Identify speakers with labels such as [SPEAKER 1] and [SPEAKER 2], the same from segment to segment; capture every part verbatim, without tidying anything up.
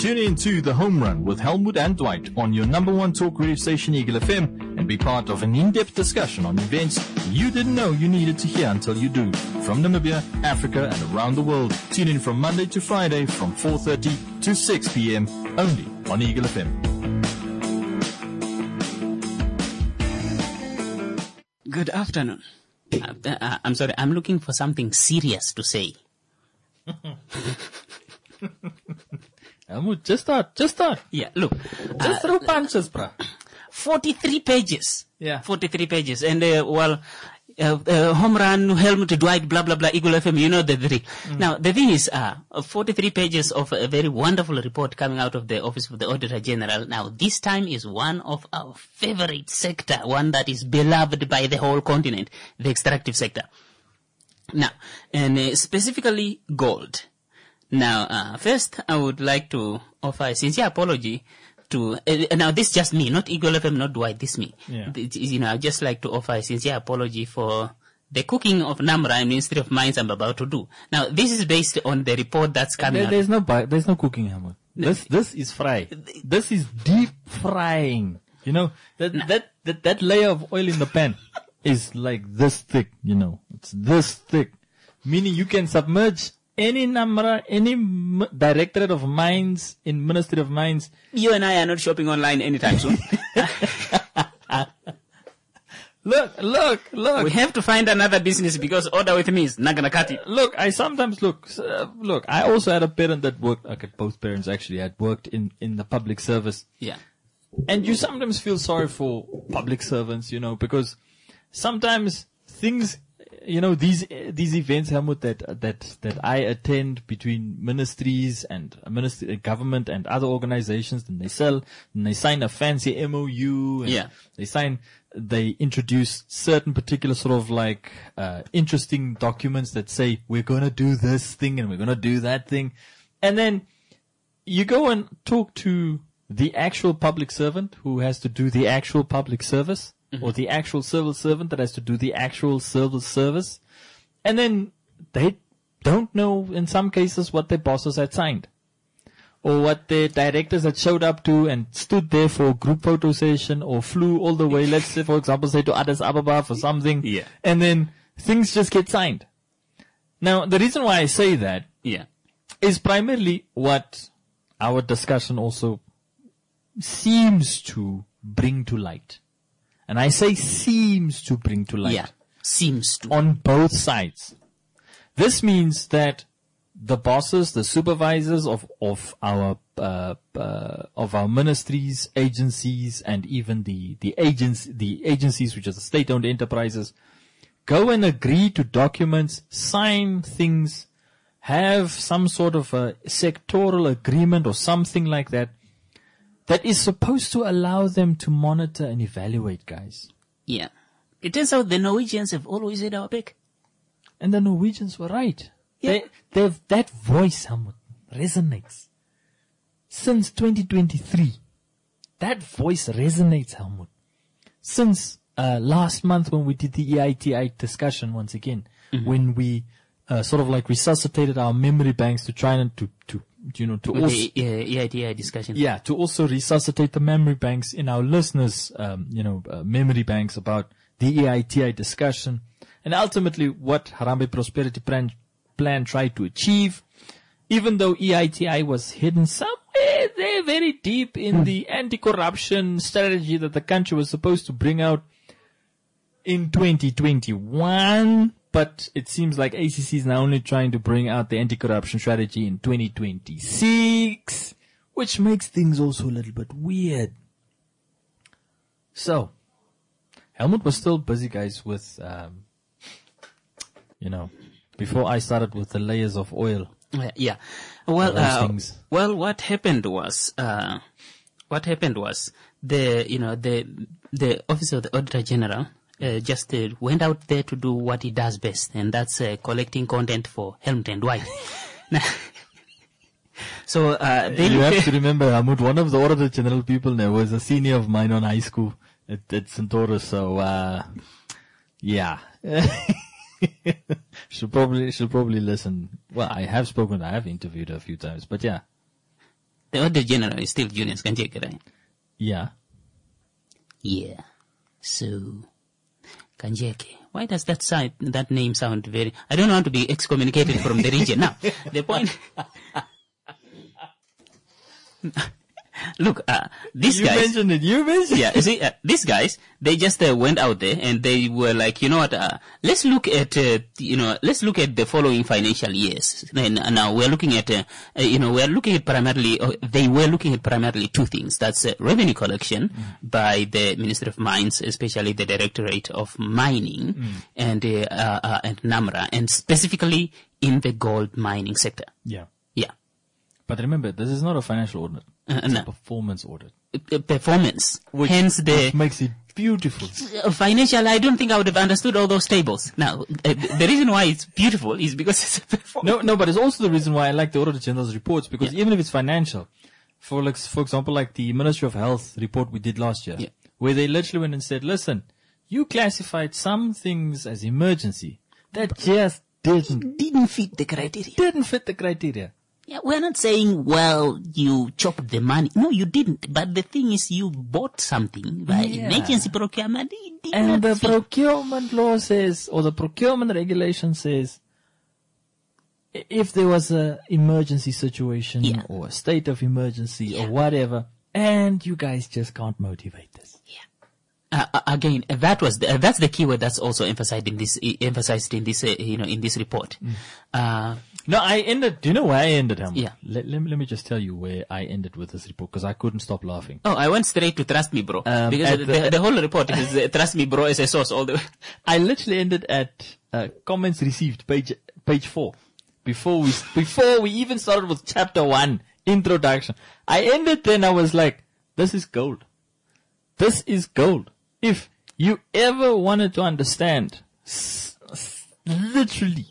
[SPEAKER 1] Tune in to The Home Run with Helmut and Dwight on your number one talk radio station, Eagle F M, and be part of an in-depth discussion on events you didn't know you needed to hear until you do. From Namibia, Africa, and around the world. Tune in from Monday to Friday from four thirty to six p.m. only on Eagle F M.
[SPEAKER 2] Good afternoon. Uh, uh, I'm sorry, I'm looking for something serious to say.
[SPEAKER 3] Helmut, just start, just start.
[SPEAKER 2] Yeah, look.
[SPEAKER 3] Just
[SPEAKER 2] uh,
[SPEAKER 3] throw punches, bruh.
[SPEAKER 2] forty-three pages.
[SPEAKER 3] Yeah.
[SPEAKER 2] forty-three pages. And, uh, well, uh, uh, home run, Helmut, Dwight, blah, blah, blah, Eagle F M, you know the three. Mm. Now, the thing is, uh, forty-three pages of a very wonderful report coming out of the Office of the Auditor General. Now, this time is one of our favorite sector, one that is beloved by the whole continent, the extractive sector. Now, and uh, specifically gold. Now, uh, first, I would like to offer a sincere apology to, uh, now this is just me, not Eagle F M, not Dwight, this me.
[SPEAKER 3] Yeah.
[SPEAKER 2] This, you know, I'd just like to offer a sincere apology for the cooking of Namra and Ministry of Mines I'm about to do. Now, this is based on the report that's coming
[SPEAKER 3] there,
[SPEAKER 2] out.
[SPEAKER 3] There's no, bi- there's no cooking, Helmut. This, this is fry. This is deep frying. You know, that,
[SPEAKER 2] No.
[SPEAKER 3] that, that, that layer of oil in the pan is like this thick, you know. It's this thick. Meaning you can submerge any Namra, any m- directorate of mines in Ministry of Mines.
[SPEAKER 2] You and I are not shopping online anytime soon.
[SPEAKER 3] Look, look, look.
[SPEAKER 2] We have to find another business because order with me is not gonna cut it.
[SPEAKER 3] Look, I sometimes look, uh, look, I also had a parent that worked, okay, both parents actually had worked in, in the public service.
[SPEAKER 2] Yeah.
[SPEAKER 3] And you sometimes feel sorry for public servants, you know, because sometimes things, you know, these, these events, Helmut, that, that, that I attend between ministries and ministry, government and other organizations, then they sell, and they sign a fancy M O U. And
[SPEAKER 2] Yeah.
[SPEAKER 3] They sign, they introduce certain particular sort of like, uh, interesting documents that say, we're gonna do this thing and we're gonna do that thing. And then you go and talk to the actual public servant who has to do the actual public service, mm-hmm. or the actual civil servant that has to do the actual civil service. And then they don't know in some cases what their bosses had signed, or what their directors had showed up to and stood there for a group photo session, or flew all the way, let's say, for example, say to Addis Ababa for something.
[SPEAKER 2] Yeah.
[SPEAKER 3] And then things just get signed. Now, the reason why I say that
[SPEAKER 2] Yeah.
[SPEAKER 3] is primarily what our discussion also seems to bring to light. And I say seems to bring to light.
[SPEAKER 2] Yeah. Seems to.
[SPEAKER 3] On both sides. This means that the bosses, the supervisors of, of our, uh, uh, of our ministries, agencies, and even the, the agents, the agencies which are the state-owned enterprises, go and agree to documents, sign things, have some sort of a sectoral agreement or something like that, that is supposed to allow them to monitor and evaluate, guys.
[SPEAKER 2] Yeah. It turns out the Norwegians have always had our back.
[SPEAKER 3] And the Norwegians were right.
[SPEAKER 2] Yeah.
[SPEAKER 3] They, they've, that voice, Helmut, resonates. Since twenty twenty-three, that voice resonates, Helmut. Since uh, last month when we did the E I T I discussion once again, mm-hmm. when we uh, sort of like resuscitated our memory banks to try and to, to you know, to
[SPEAKER 2] With
[SPEAKER 3] also,
[SPEAKER 2] the uh, E I T I discussion.
[SPEAKER 3] yeah, to also resuscitate the memory banks in our listeners, um, you know, uh, memory banks about the E I T I discussion, and ultimately what Harambee Prosperity Plan, plan tried to achieve, even though E I T I was hidden somewhere there very deep in the anti-corruption strategy that the country was supposed to bring out in twenty twenty-one. But it seems like A C C is now only trying to bring out the anti-corruption strategy in twenty twenty-six, which makes things also a little bit weird. So, Helmut was still busy, guys, with, um, you know, before I started with the layers of oil.
[SPEAKER 2] Uh, yeah. Well,
[SPEAKER 3] Those
[SPEAKER 2] uh,
[SPEAKER 3] things.
[SPEAKER 2] well, what happened was, uh, what happened was the, you know, the, the Office of the Auditor General, uh, just uh, went out there to do what he does best, and that's uh, collecting content for Helmut and Dwight. So, uh, they
[SPEAKER 3] You have to remember, Helmut, one of the Auditor General people now was a senior of mine on high school at, at Centaurus, so, uh, yeah. she'll probably, she'll probably listen. Well, I have spoken, I have interviewed her a few times, but yeah.
[SPEAKER 2] The Auditor General is still Julius Kanjeke, right?
[SPEAKER 3] Yeah.
[SPEAKER 2] Yeah. So, Kanjeke. Why does that side, that name sound very... I don't want to be excommunicated from the region. Now, the point... Look, uh, these
[SPEAKER 3] you
[SPEAKER 2] guys...
[SPEAKER 3] You mentioned it, you mentioned
[SPEAKER 2] Yeah, you see, uh, these guys, they just uh, went out there and they were like, you know what, uh, let's look at, uh, you know, let's look at the following financial years. And uh, now we're looking at, uh, uh, you know, we're looking at primarily, uh, they were looking at primarily two things. That's uh, revenue collection mm. by the Ministry of Mines, especially the Directorate of Mining mm. and, uh, uh, uh, and NAMRA, and specifically in the gold mining sector.
[SPEAKER 3] Yeah.
[SPEAKER 2] Yeah.
[SPEAKER 3] But remember, this is not a financial audit.
[SPEAKER 2] Uh,
[SPEAKER 3] it's
[SPEAKER 2] no.
[SPEAKER 3] a performance audit.
[SPEAKER 2] Uh, performance.
[SPEAKER 3] Which,
[SPEAKER 2] Hence the...
[SPEAKER 3] which makes it beautiful.
[SPEAKER 2] Uh, financial, I don't think I would have understood all those tables. Now, uh, the reason why it's beautiful is because it's a performance.
[SPEAKER 3] No, no, but it's also the reason why I like the Auditor General's reports, because yeah. even if it's financial, for like, for example, like the Ministry of Health report we did last year,
[SPEAKER 2] yeah.
[SPEAKER 3] where they literally went and said, listen, you classified some things as emergency that just didn't...
[SPEAKER 2] Didn't fit the criteria.
[SPEAKER 3] Didn't fit the criteria.
[SPEAKER 2] Yeah, we're not saying, well, you chopped the money. No, you didn't. But the thing is, you bought something by
[SPEAKER 3] yeah.
[SPEAKER 2] emergency procurement. It did
[SPEAKER 3] and
[SPEAKER 2] not
[SPEAKER 3] the
[SPEAKER 2] fit.
[SPEAKER 3] procurement law says, or the procurement regulation says, if there was a emergency situation
[SPEAKER 2] yeah.
[SPEAKER 3] or a state of emergency
[SPEAKER 2] yeah.
[SPEAKER 3] or whatever, and you guys just can't motivate this.
[SPEAKER 2] Yeah. Uh, again, that was the, uh, that's the keyword that's also emphasized in this, uh, emphasized in this, uh, you know, in this report. Mm. Uh,
[SPEAKER 3] No, I ended, do you know where I ended, Helmut?
[SPEAKER 2] Yeah.
[SPEAKER 3] Let, let, me, let me just tell you where I ended with this report, because I couldn't stop laughing.
[SPEAKER 2] Oh, I went straight to Trust Me Bro.
[SPEAKER 3] Um,
[SPEAKER 2] because
[SPEAKER 3] the,
[SPEAKER 2] the, the whole report is uh, Trust Me Bro as a source all the way.
[SPEAKER 3] I literally ended at uh, comments received, page page four. Before we, before we even started with chapter one, introduction. I ended then, I was like, this is gold. This is gold. If you ever wanted to understand, s- s- literally,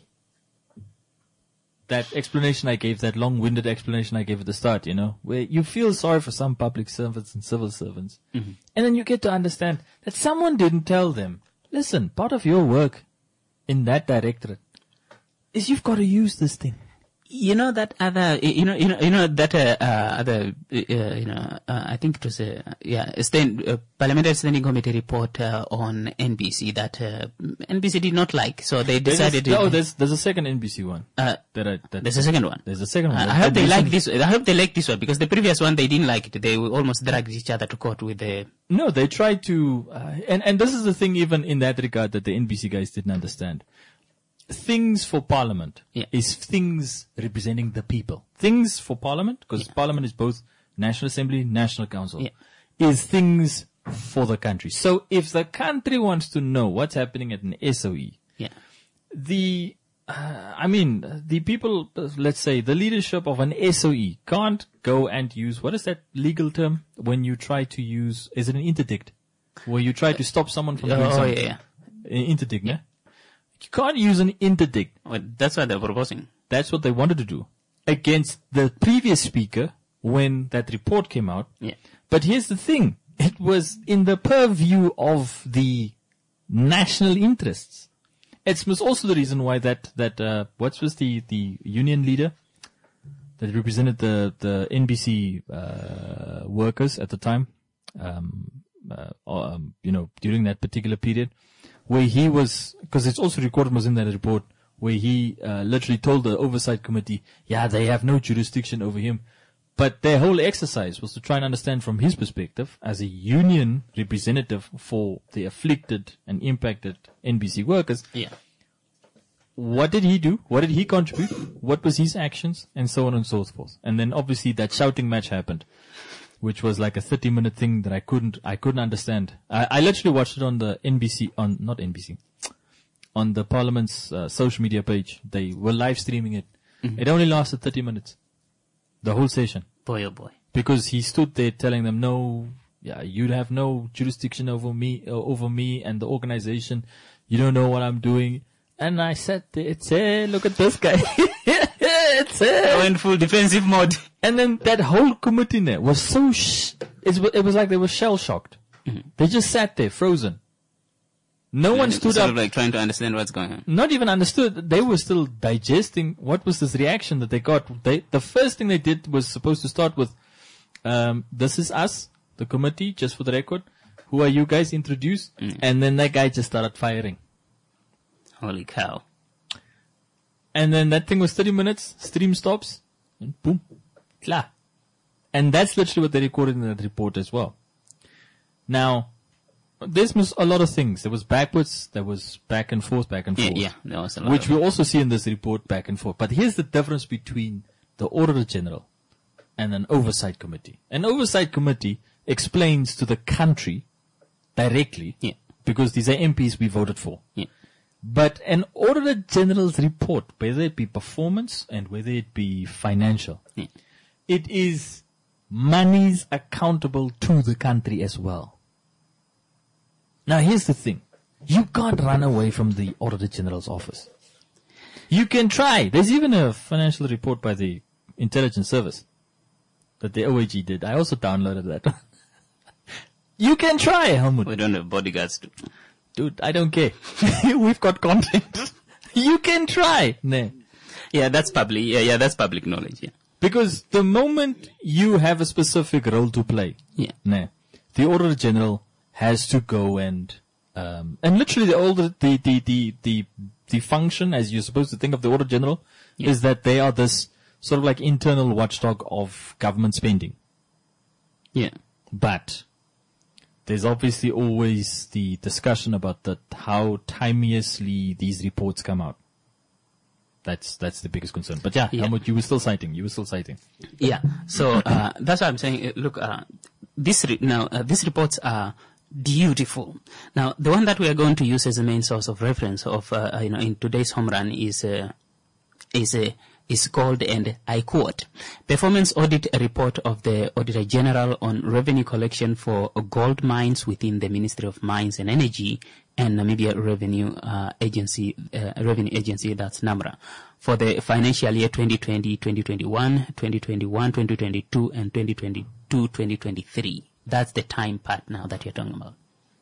[SPEAKER 3] that explanation I gave, that long-winded explanation I gave at the start, you know, where you feel sorry for some public servants and civil servants. Mm-hmm. And then you get to understand that someone didn't tell them, listen, part of your work in that directorate is you've got to use this thing.
[SPEAKER 2] You know that other, you know, you know, you know that uh, uh, other, uh, you know, uh, I think it was a yeah, a stand, uh, Parliamentary Standing Committee report uh, on N B C that uh, N B C did not like, so they decided.
[SPEAKER 3] There's a,
[SPEAKER 2] to,
[SPEAKER 3] no, there's there's a second N B C one.
[SPEAKER 2] Uh,
[SPEAKER 3] that I, that
[SPEAKER 2] there's a second one.
[SPEAKER 3] There's a second one.
[SPEAKER 2] I, I hope they like this. I hope they like this one, because the previous one they didn't like it. They almost dragged each other to court with the.
[SPEAKER 3] No, they tried to, uh, and and this is the thing, even in that regard, that the N B C guys didn't understand. Things for Parliament
[SPEAKER 2] yeah.
[SPEAKER 3] is things representing the people. Things for Parliament, because
[SPEAKER 2] yeah.
[SPEAKER 3] Parliament is both National Assembly, National Council,
[SPEAKER 2] yeah.
[SPEAKER 3] is things for the country. So if the country wants to know what's happening at an S O E,
[SPEAKER 2] yeah.
[SPEAKER 3] the, uh, I mean, the people, uh, let's say, the leadership of an S O E can't go and use, what is that legal term when you try to use, is it an interdict? Where you try to stop someone from
[SPEAKER 2] oh,
[SPEAKER 3] doing something?
[SPEAKER 2] yeah, yeah.
[SPEAKER 3] An interdict, yeah? You can't use an interdict.
[SPEAKER 2] Well, that's what they're proposing.
[SPEAKER 3] That's what they wanted to do against the previous speaker when that report came out.
[SPEAKER 2] Yeah.
[SPEAKER 3] But here's the thing. It was in the purview of the national interests. It was also the reason why that, that, uh, what was the, the union leader that represented the, the N B C, uh, workers at the time, um, uh, um, you know, during that particular period, where he was, because it's also recorded, was in that report, where he uh, literally told the oversight committee, yeah, they have no jurisdiction over him. But their whole exercise was to try and understand from his perspective, as a union representative for the afflicted and impacted N B C workers,
[SPEAKER 2] yeah.
[SPEAKER 3] what did he do? What did he contribute? What was his actions? And so on and so forth. And then obviously that shouting match happened, which was like a thirty minute thing that I couldn't, I couldn't understand. I, I literally watched it on the N B C, on, not N B C, on the Parliament's uh, social media page. They were live streaming it. Mm-hmm. It only lasted thirty minutes. The whole session.
[SPEAKER 2] Boy, oh boy.
[SPEAKER 3] Because he stood there telling them, no, yeah, you have no jurisdiction over me, uh, over me and the organization. You don't know what I'm doing. And I said, it's, hey, look at this guy. It's, hey.
[SPEAKER 2] I went full defensive mode.
[SPEAKER 3] And then that whole committee there was so, sh- it, was, it was like they were shell shocked. Mm-hmm. They just sat there frozen. No
[SPEAKER 2] yeah,
[SPEAKER 3] one stood
[SPEAKER 2] sort
[SPEAKER 3] up.
[SPEAKER 2] Of like trying to understand what's going on.
[SPEAKER 3] Not even understood. They were still digesting what was this reaction that they got. They, the first thing they did was supposed to start with, um, this is us, the committee, just for the record. Who are you guys? Introduce. Mm. And then that guy just started firing.
[SPEAKER 2] Holy cow.
[SPEAKER 3] And then that thing was thirty minutes, stream stops, and boom, klar. And that's literally what they recorded in that report as well. Now, there's a lot of things. There was backwards, there was back and forth, back and forth.
[SPEAKER 2] Yeah, yeah, there was a lot.
[SPEAKER 3] Which we also see in this report, back and forth. But here's the difference between the Auditor General and an oversight committee. An oversight committee explains to the country directly,
[SPEAKER 2] yeah.
[SPEAKER 3] because these are M Ps we voted for.
[SPEAKER 2] Yeah.
[SPEAKER 3] But an Auditor General's report, whether it be performance and whether it be financial,
[SPEAKER 2] yeah.
[SPEAKER 3] it is monies accountable to the country as well. Now here's the thing. You can't run away from the Auditor General's office. You can try. There's even a financial report by the Intelligence Service that the O A G did. I also downloaded that. You can try, Helmut.
[SPEAKER 2] We don't have bodyguards to.
[SPEAKER 3] Dude, I don't care. We've got content. You can try. Nah.
[SPEAKER 2] Yeah, that's public. Yeah, yeah, that's public knowledge. Yeah.
[SPEAKER 3] Because the moment you have a specific role to play,
[SPEAKER 2] yeah,
[SPEAKER 3] nah, the Auditor General has to go and um, and literally the older the the the the the function, as you're supposed to think of the Auditor General, yeah. is that they are this sort of like internal watchdog of government spending.
[SPEAKER 2] Yeah,
[SPEAKER 3] but there's obviously always the discussion about the, how timeously these reports come out. That's that's the biggest concern. But yeah, yeah. Helmut, you were still citing. You were still citing.
[SPEAKER 2] Yeah. So uh, that's what I'm saying. Look, uh, this re- now uh, these reports are beautiful. Now the one that we are going to use as a main source of reference of uh, you know in today's home run is uh, is a. Uh, is called, and I quote, Performance Audit Report of the Auditor General on Revenue Collection for Gold Mines within the Ministry of Mines and Energy and Namibia Revenue uh, Agency, uh, Revenue Agency, that's NAMRA, for the financial year twenty twenty, twenty twenty-one, twenty twenty-one, twenty twenty-two, and twenty twenty-two, twenty twenty-three. That's the time part now that you're talking about.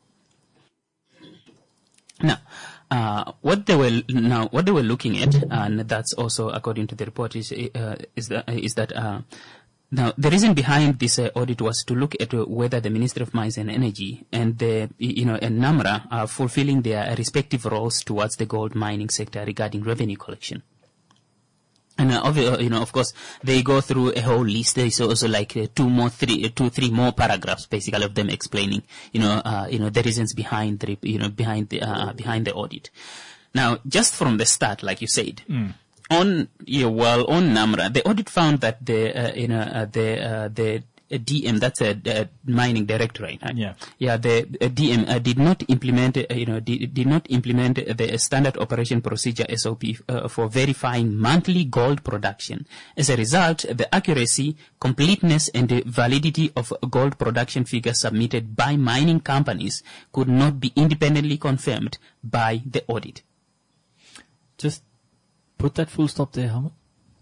[SPEAKER 2] Now, uh, what they were now what they were looking at, and that's also according to the report, is uh, is that is that uh, now the reason behind this uh, audit was to look at uh, whether the Ministry of Mines and Energy and the you know and NAMRA are fulfilling their respective roles towards the gold mining sector regarding revenue collection. And uh, of, you know, of course, they go through a whole list. There's also like uh, two more, three, uh, two, three more paragraphs, basically, of them explaining, you know, uh, you know, the reasons behind the, you know, behind the, uh, behind the audit. Now, just from the start, like you said, mm. on, yeah, well, on NAMRA, the audit found that the, uh, you know, uh, the, uh, the D M, that's a, a mining directorate, right?
[SPEAKER 3] Yeah.
[SPEAKER 2] Yeah, the uh, D M uh, did not implement, uh, you know, did, did not implement the standard operation procedure S O P uh, for verifying monthly gold production. As a result, the accuracy, completeness, and the validity of gold production figures submitted by mining companies could not be independently confirmed by the audit.
[SPEAKER 3] Just put that full stop there, Helmut.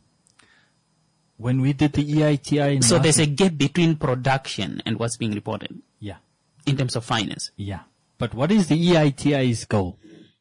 [SPEAKER 3] When we did the E I T I...
[SPEAKER 2] So there's a gap between production and what's being reported.
[SPEAKER 3] Yeah.
[SPEAKER 2] In terms of finance.
[SPEAKER 3] Yeah. But what is the E I T I's goal?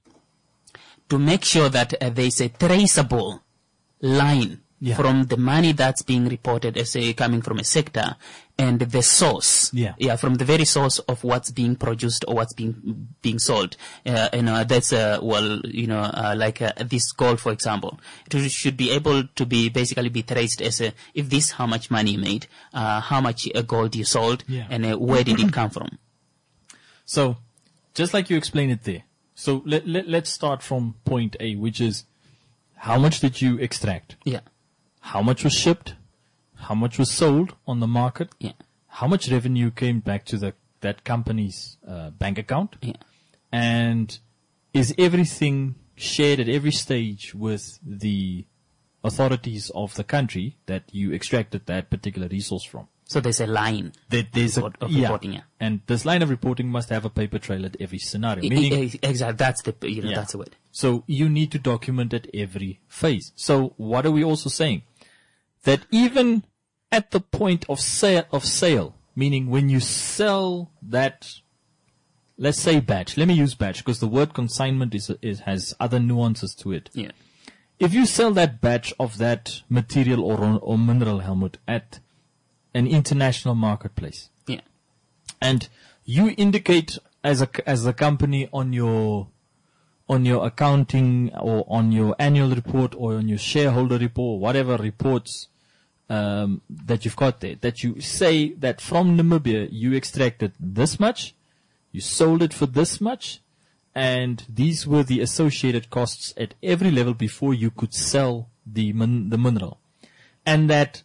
[SPEAKER 2] To make sure that uh, there's a traceable line yeah. from the money that's being reported as a, coming from a sector and the source.
[SPEAKER 3] Yeah.
[SPEAKER 2] Yeah, from the very source of what's being produced or what's being being sold. Uh, you know, that's, uh, well, you know, uh, like uh, this gold, for example. It should be able to be basically be traced as a, if this, how much money you made, uh, how much uh, gold you sold,
[SPEAKER 3] yeah.
[SPEAKER 2] and uh, where did it come from.
[SPEAKER 3] So, just like you explained it there. So, let, let, let's start from point A, which is, how much did you extract?
[SPEAKER 2] Yeah.
[SPEAKER 3] How much was shipped? How much was sold on the market?
[SPEAKER 2] Yeah.
[SPEAKER 3] How much revenue came back to the that company's uh, bank account?
[SPEAKER 2] Yeah.
[SPEAKER 3] And is everything shared at every stage with the authorities of the country that you extracted that particular resource from?
[SPEAKER 2] So there's a line
[SPEAKER 3] there, there's
[SPEAKER 2] of,
[SPEAKER 3] a,
[SPEAKER 2] of
[SPEAKER 3] yeah.
[SPEAKER 2] reporting. Yeah.
[SPEAKER 3] And this line of reporting must have a paper trail at every scenario. Meaning,
[SPEAKER 2] exactly. That's the, you know,
[SPEAKER 3] yeah.
[SPEAKER 2] that's the word.
[SPEAKER 3] So you need to document at every phase. So what are we also saying? That even at the point of sale, of sale, meaning when you sell that, let's say batch, let me use batch because the word consignment is, is, has other nuances to it.
[SPEAKER 2] Yeah.
[SPEAKER 3] If you sell that batch of that material or, or mineral, Helmut, at an international marketplace.
[SPEAKER 2] Yeah.
[SPEAKER 3] And you indicate as a, as a company on your, on your accounting or on your annual report or on your shareholder report, whatever reports, um, that you've got there, that you say that from Namibia you extracted this much, you sold it for this much, and these were the associated costs at every level before you could sell the min- the mineral. And that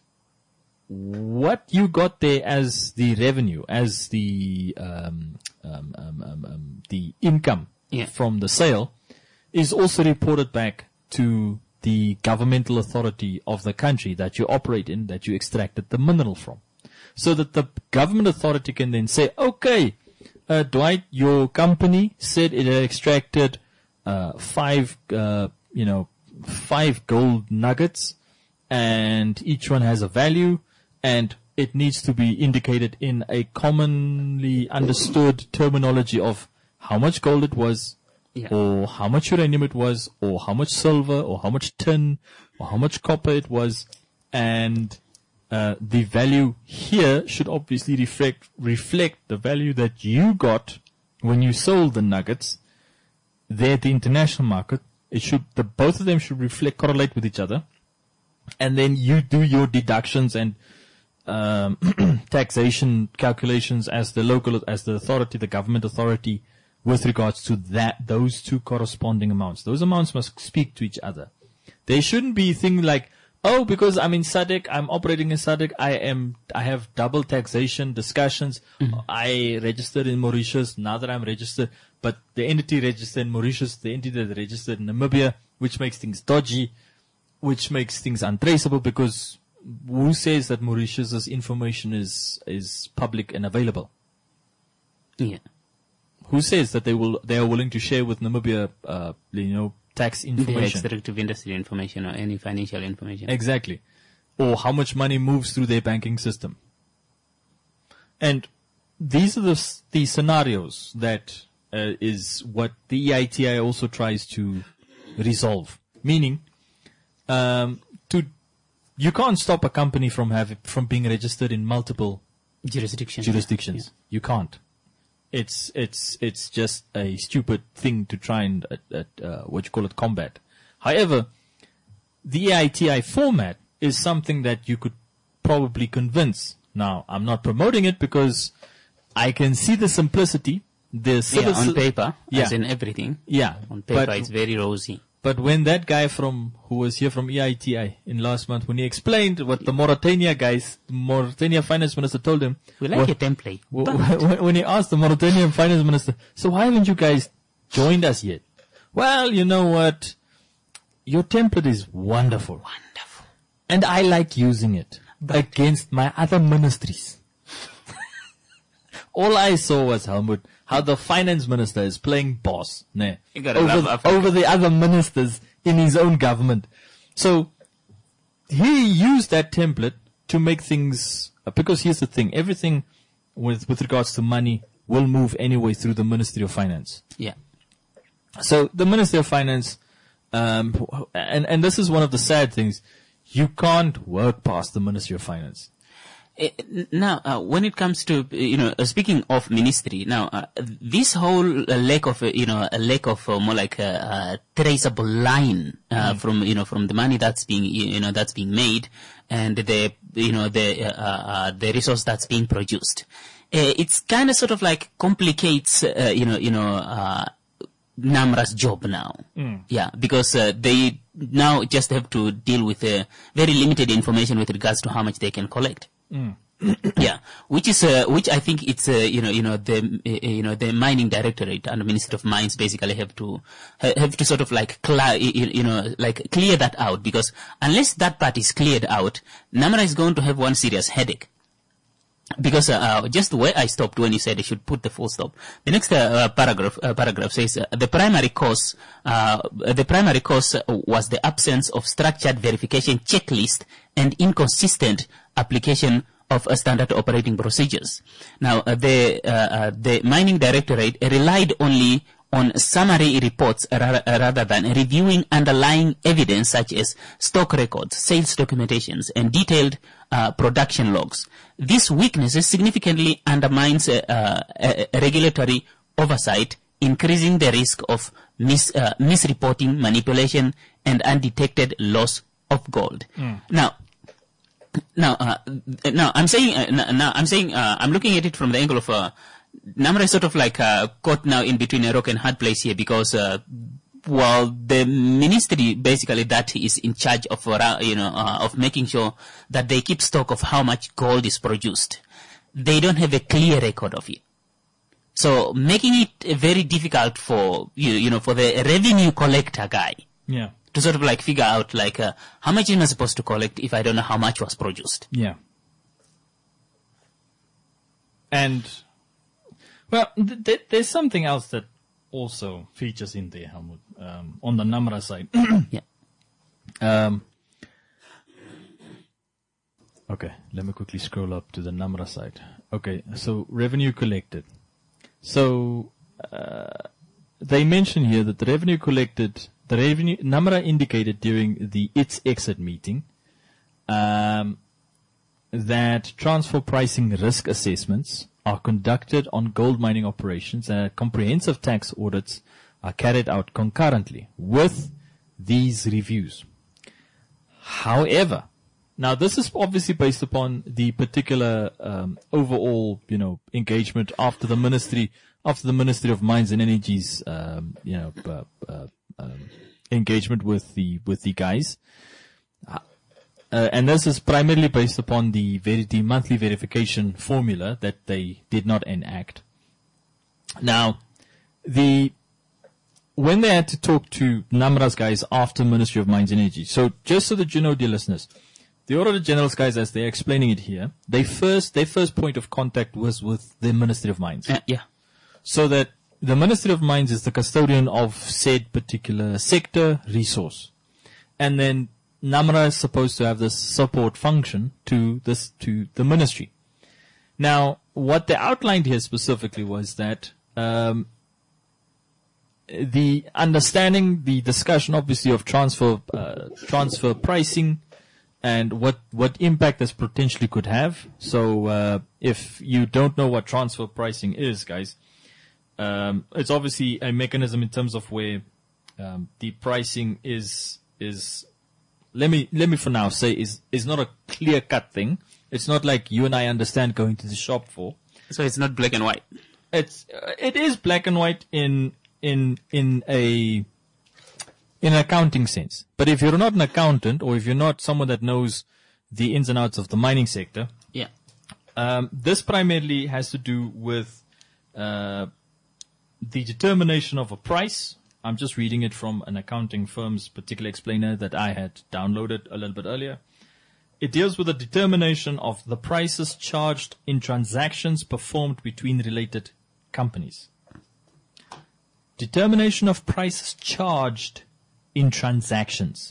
[SPEAKER 3] what you got there as the revenue, as the um, um, um, um, um, the income
[SPEAKER 2] Yeah.
[SPEAKER 3] from the sale, is also reported back to the governmental authority of the country that you operate in, that you extracted the mineral from, so that the government authority can then say, okay, uh, Dwight, your company said it had extracted uh, five, uh, you know, five gold nuggets, and each one has a value, and it needs to be indicated in a commonly understood terminology of how much gold it was,
[SPEAKER 2] Yeah.
[SPEAKER 3] or how much uranium it was, or how much silver, or how much tin, or how much copper it was, and uh, the value here should obviously reflect reflect the value that you got when you sold the nuggets there at the international market. It should the both of them should reflect correlate with each other, and then you do your deductions and um, taxation calculations as the local as the authority, the government authority, with regards to that those two corresponding amounts. Those amounts must speak to each other. There shouldn't be things like, oh, because I'm in S A D C, I'm operating in S A D C, I am, I have double taxation discussions. Mm-hmm. I registered in Mauritius, now that I'm registered, but the entity registered in Mauritius, the entity that registered in Namibia, which makes things dodgy, which makes things untraceable, because who says that Mauritius's information is, is public and available?
[SPEAKER 2] Yeah.
[SPEAKER 3] Who says that they will, they are willing to share with Namibia, uh, you know, tax
[SPEAKER 2] The
[SPEAKER 3] information?
[SPEAKER 2] extractive industry information or any financial information.
[SPEAKER 3] Exactly. Or how much money moves through their banking system. And these are the, s- the scenarios that uh, is what the E I T I also tries to resolve. Meaning, um, to, you can't stop a company from having, from being registered in multiple
[SPEAKER 2] Jurisdiction.
[SPEAKER 3] jurisdictions.
[SPEAKER 2] Yeah.
[SPEAKER 3] You can't. It's, it's, it's just a stupid thing to try and, uh, uh, uh, what you call it, combat. However, the E I T I format is something that you could probably convince. Now, I'm not promoting it because I can see the simplicity, the
[SPEAKER 2] Yeah,
[SPEAKER 3] civil-
[SPEAKER 2] on paper,
[SPEAKER 3] Yeah.
[SPEAKER 2] as in everything.
[SPEAKER 3] yeah,
[SPEAKER 2] On paper,
[SPEAKER 3] but,
[SPEAKER 2] it's very rosy.
[SPEAKER 3] but when that guy from, who was here from E I T I in last month, when he explained what the Mauritania guys, Mauritania finance minister told him,
[SPEAKER 2] We like
[SPEAKER 3] what-
[SPEAKER 2] a template.
[SPEAKER 3] Wh-
[SPEAKER 2] but-
[SPEAKER 3] wh- when he asked the Mauritanian finance minister, so why haven't you guys joined us yet? Well, you know what? Your template is wonderful.
[SPEAKER 2] Wonderful.
[SPEAKER 3] And I like using it against my other ministries. All I saw was, Helmut, how the finance minister is playing boss ne,
[SPEAKER 2] You gotta
[SPEAKER 3] over,
[SPEAKER 2] love Africa.
[SPEAKER 3] over the other ministers in his own government. So he used that template to make things, uh, because here's the thing, everything with, with regards to money will move anyway through the Ministry of Finance.
[SPEAKER 2] Yeah.
[SPEAKER 3] So the Ministry of Finance, um, and, and this is one of the sad things, you can't work past the Ministry of Finance.
[SPEAKER 2] Uh, Now, uh, when it comes to, uh, you know, uh, speaking of ministry, now, uh, this whole uh, lack of, uh, you know, a lack of uh, more like a, a traceable line, uh, mm. from, you know, from the money that's being, you know, that's being made and the, you know, the, uh, uh, the resource that's being produced. Uh, it's kind of sort of like complicates, uh, you know, you know, uh, NAMRA's job now. Mm. Yeah, because uh, they now just have to deal with uh, very limited information with regards to how much they can collect. Mm. Yeah, which is uh, which I think it's uh, you know you know the uh, you know the mining directorate and the Ministry of Mines basically have to ha- have to sort of like clear you, you know like clear that out, because unless that part is cleared out, NAMRA is going to have one serious headache. Because uh, uh, just where I stopped when you said I should put the full stop, the next uh, uh, paragraph uh, paragraph says uh, the primary cause uh, the primary cause was the absence of structured verification checklist and inconsistent application of uh, standard operating procedures. Now uh, the uh, uh, the mining directorate relied only on summary reports ra- rather than reviewing underlying evidence such as stock records, sales documentations, and detailed uh, production logs. This weakness significantly undermines uh, uh, regulatory oversight, increasing the risk of mis- uh, misreporting, manipulation, and undetected loss of gold. Mm. Now, now, uh, now I'm saying, uh, now I'm saying, uh, I'm looking at it from the angle of uh, Namra is sort of like uh, caught now in between a rock and hard place here because, uh, well, the ministry basically that is in charge of, uh, you know, uh, of making sure that they keep stock of how much gold is produced. They don't have a clear record of it. So making it very difficult for, you, you know, for the revenue collector guy.
[SPEAKER 3] Yeah.
[SPEAKER 2] To sort of like figure out like, uh, how much am I supposed to collect if I don't know how much was produced?
[SPEAKER 3] Yeah. And, well, th- th- there's something else that also features in there, Helmut, um, on the Namra side.
[SPEAKER 2] Yeah.
[SPEAKER 3] Um, okay, let me quickly scroll up to the Namra side. Okay, so revenue collected. So, uh, they mention here that the revenue collected, the revenue, Namra indicated during the its exit meeting, um, that transfer pricing risk assessments are conducted on gold mining operations and comprehensive tax audits are carried out concurrently with these reviews. However, now this is obviously based upon the particular um, overall, you know, engagement after the ministry, after the Ministry of Mines and Energy's, um, you know, uh, uh, um, engagement with the with the guys. Uh, and this is primarily based upon the, ver- the monthly verification formula that they did not enact. Now, the when they had to talk to Namra's guys after Ministry of Mines and Energy, so just so that you know, dear listeners, the Auditor General's guys, as they're explaining it here, they first their first point of contact was with the Ministry of Mines.
[SPEAKER 2] Uh, yeah.
[SPEAKER 3] So that the Ministry of Mines is the custodian of said particular sector resource. And then Namra is supposed to have this support function to this, to the ministry. Now, what they outlined here specifically was that, um, the understanding, the discussion obviously of transfer, uh, transfer pricing and what, what impact this potentially could have. So, uh, if you don't know what transfer pricing is, guys, um, it's obviously a mechanism in terms of where, um, the pricing is, is, Let me, let me for now say is, is not a clear cut thing. It's not like you and I understand going to the shop for.
[SPEAKER 2] So it's not black and white.
[SPEAKER 3] It's, uh, it is black and white in, in, in a, in an accounting sense. But if you're not an accountant or if you're not someone that knows the ins and outs of the mining sector.
[SPEAKER 2] Yeah.
[SPEAKER 3] Um, this primarily has to do with, uh, the determination of a price. I'm just reading it from an accounting firm's particular explainer that I had downloaded a little bit earlier. It deals with the determination of the prices charged in transactions performed between related companies. Determination of prices charged in transactions.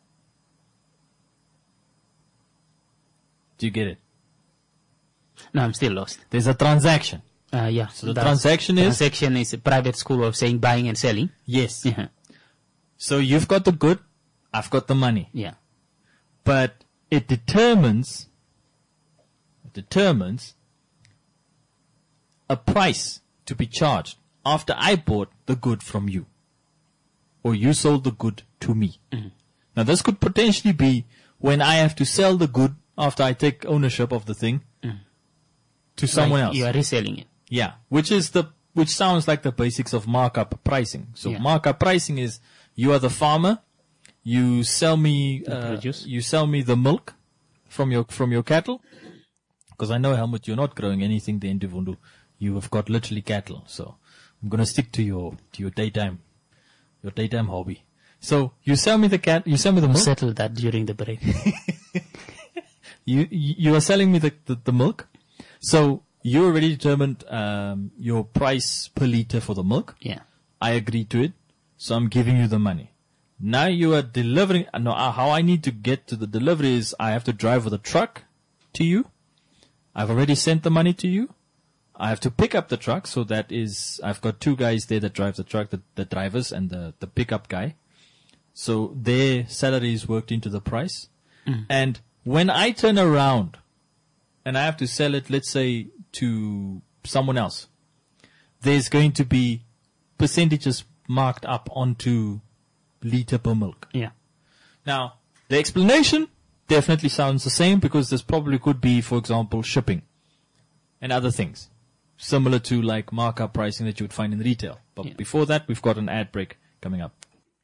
[SPEAKER 3] Do you get it?
[SPEAKER 2] No, I'm still lost.
[SPEAKER 3] There's a transaction.
[SPEAKER 2] Uh, yeah.
[SPEAKER 3] So the transaction is?
[SPEAKER 2] Transaction is a private school of saying buying and selling.
[SPEAKER 3] Yes.
[SPEAKER 2] Uh-huh.
[SPEAKER 3] So you've got the good, I've got the money.
[SPEAKER 2] Yeah.
[SPEAKER 3] But it determines, it determines a price to be charged after I bought the good from you. Or you sold the good to me. Mm-hmm. Now this could potentially be when I have to sell the good after I take ownership of the thing mm. to someone
[SPEAKER 2] like
[SPEAKER 3] else.
[SPEAKER 2] You are reselling it.
[SPEAKER 3] Yeah, which is the, which sounds like the basics of markup pricing. So
[SPEAKER 2] yeah.
[SPEAKER 3] markup pricing is you are the farmer, you sell me, uh, you sell me the milk from your, from your cattle. Because I know, Helmut, you're not growing anything there in Divundu. You have got literally cattle. So I'm going to stick to your, to your daytime, your daytime hobby. So you sell me the cat, you sell me the milk.
[SPEAKER 2] Settle that during the break.
[SPEAKER 3] you, you are selling me the, the, the milk. So, you already determined um, your price per liter for the milk.
[SPEAKER 2] Yeah.
[SPEAKER 3] I agree to it, so I'm giving you the money. Now you are delivering. No, how I need to get to the delivery is I have to drive with a truck to you. I've already sent the money to you. I have to pick up the truck. So that is, I've got two guys there that drive the truck, the, the drivers and the, the pickup guy. So their salary is worked into the price. Mm. And when I turn around and I have to sell it, let's say to someone else, there's going to be percentages marked up onto liter per milk.
[SPEAKER 2] Yeah.
[SPEAKER 3] Now, the explanation definitely sounds the same because this probably could be, for example, shipping and other things similar to like markup pricing that you would find in retail. But yeah. Before that, we've got an ad break coming up.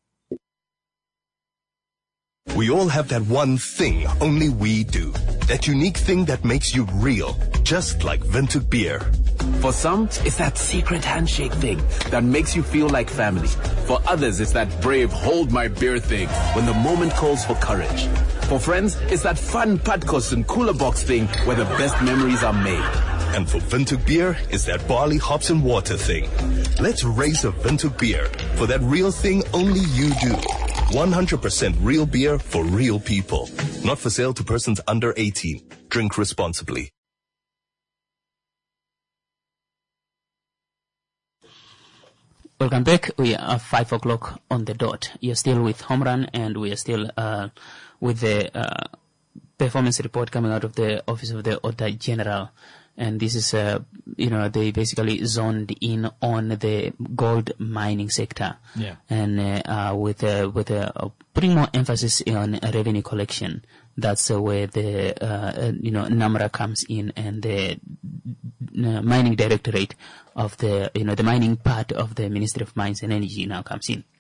[SPEAKER 4] We all have that one thing only we do. That unique thing that makes you real, just like Windhoek beer.
[SPEAKER 5] For some, it's that secret handshake thing that makes you feel like family. For others, it's that brave hold my beer thing when the moment calls for courage. For friends, it's that fun Padkos and cooler box thing where the best memories are made.
[SPEAKER 4] And for Windhoek beer, it's that barley, hops and water thing. Let's raise a Windhoek beer for that real thing only you do. one hundred percent real beer for real people. Not for sale to persons under eighteen. Drink responsibly.
[SPEAKER 2] Welcome back. We are five o'clock on the dot. You're still with Home Run, and we are still uh, with the uh, performance report coming out of the Office of the Auditor General. And this is, uh, you know, they basically zoned in on the gold mining sector.
[SPEAKER 3] Yeah.
[SPEAKER 2] And uh, uh, with uh, with uh, putting more emphasis on revenue collection. That's uh, where the, uh, you know, NAMRA comes in, and the uh, mining directorate of the, you know, the mining part of the Ministry of Mines and Energy now comes in.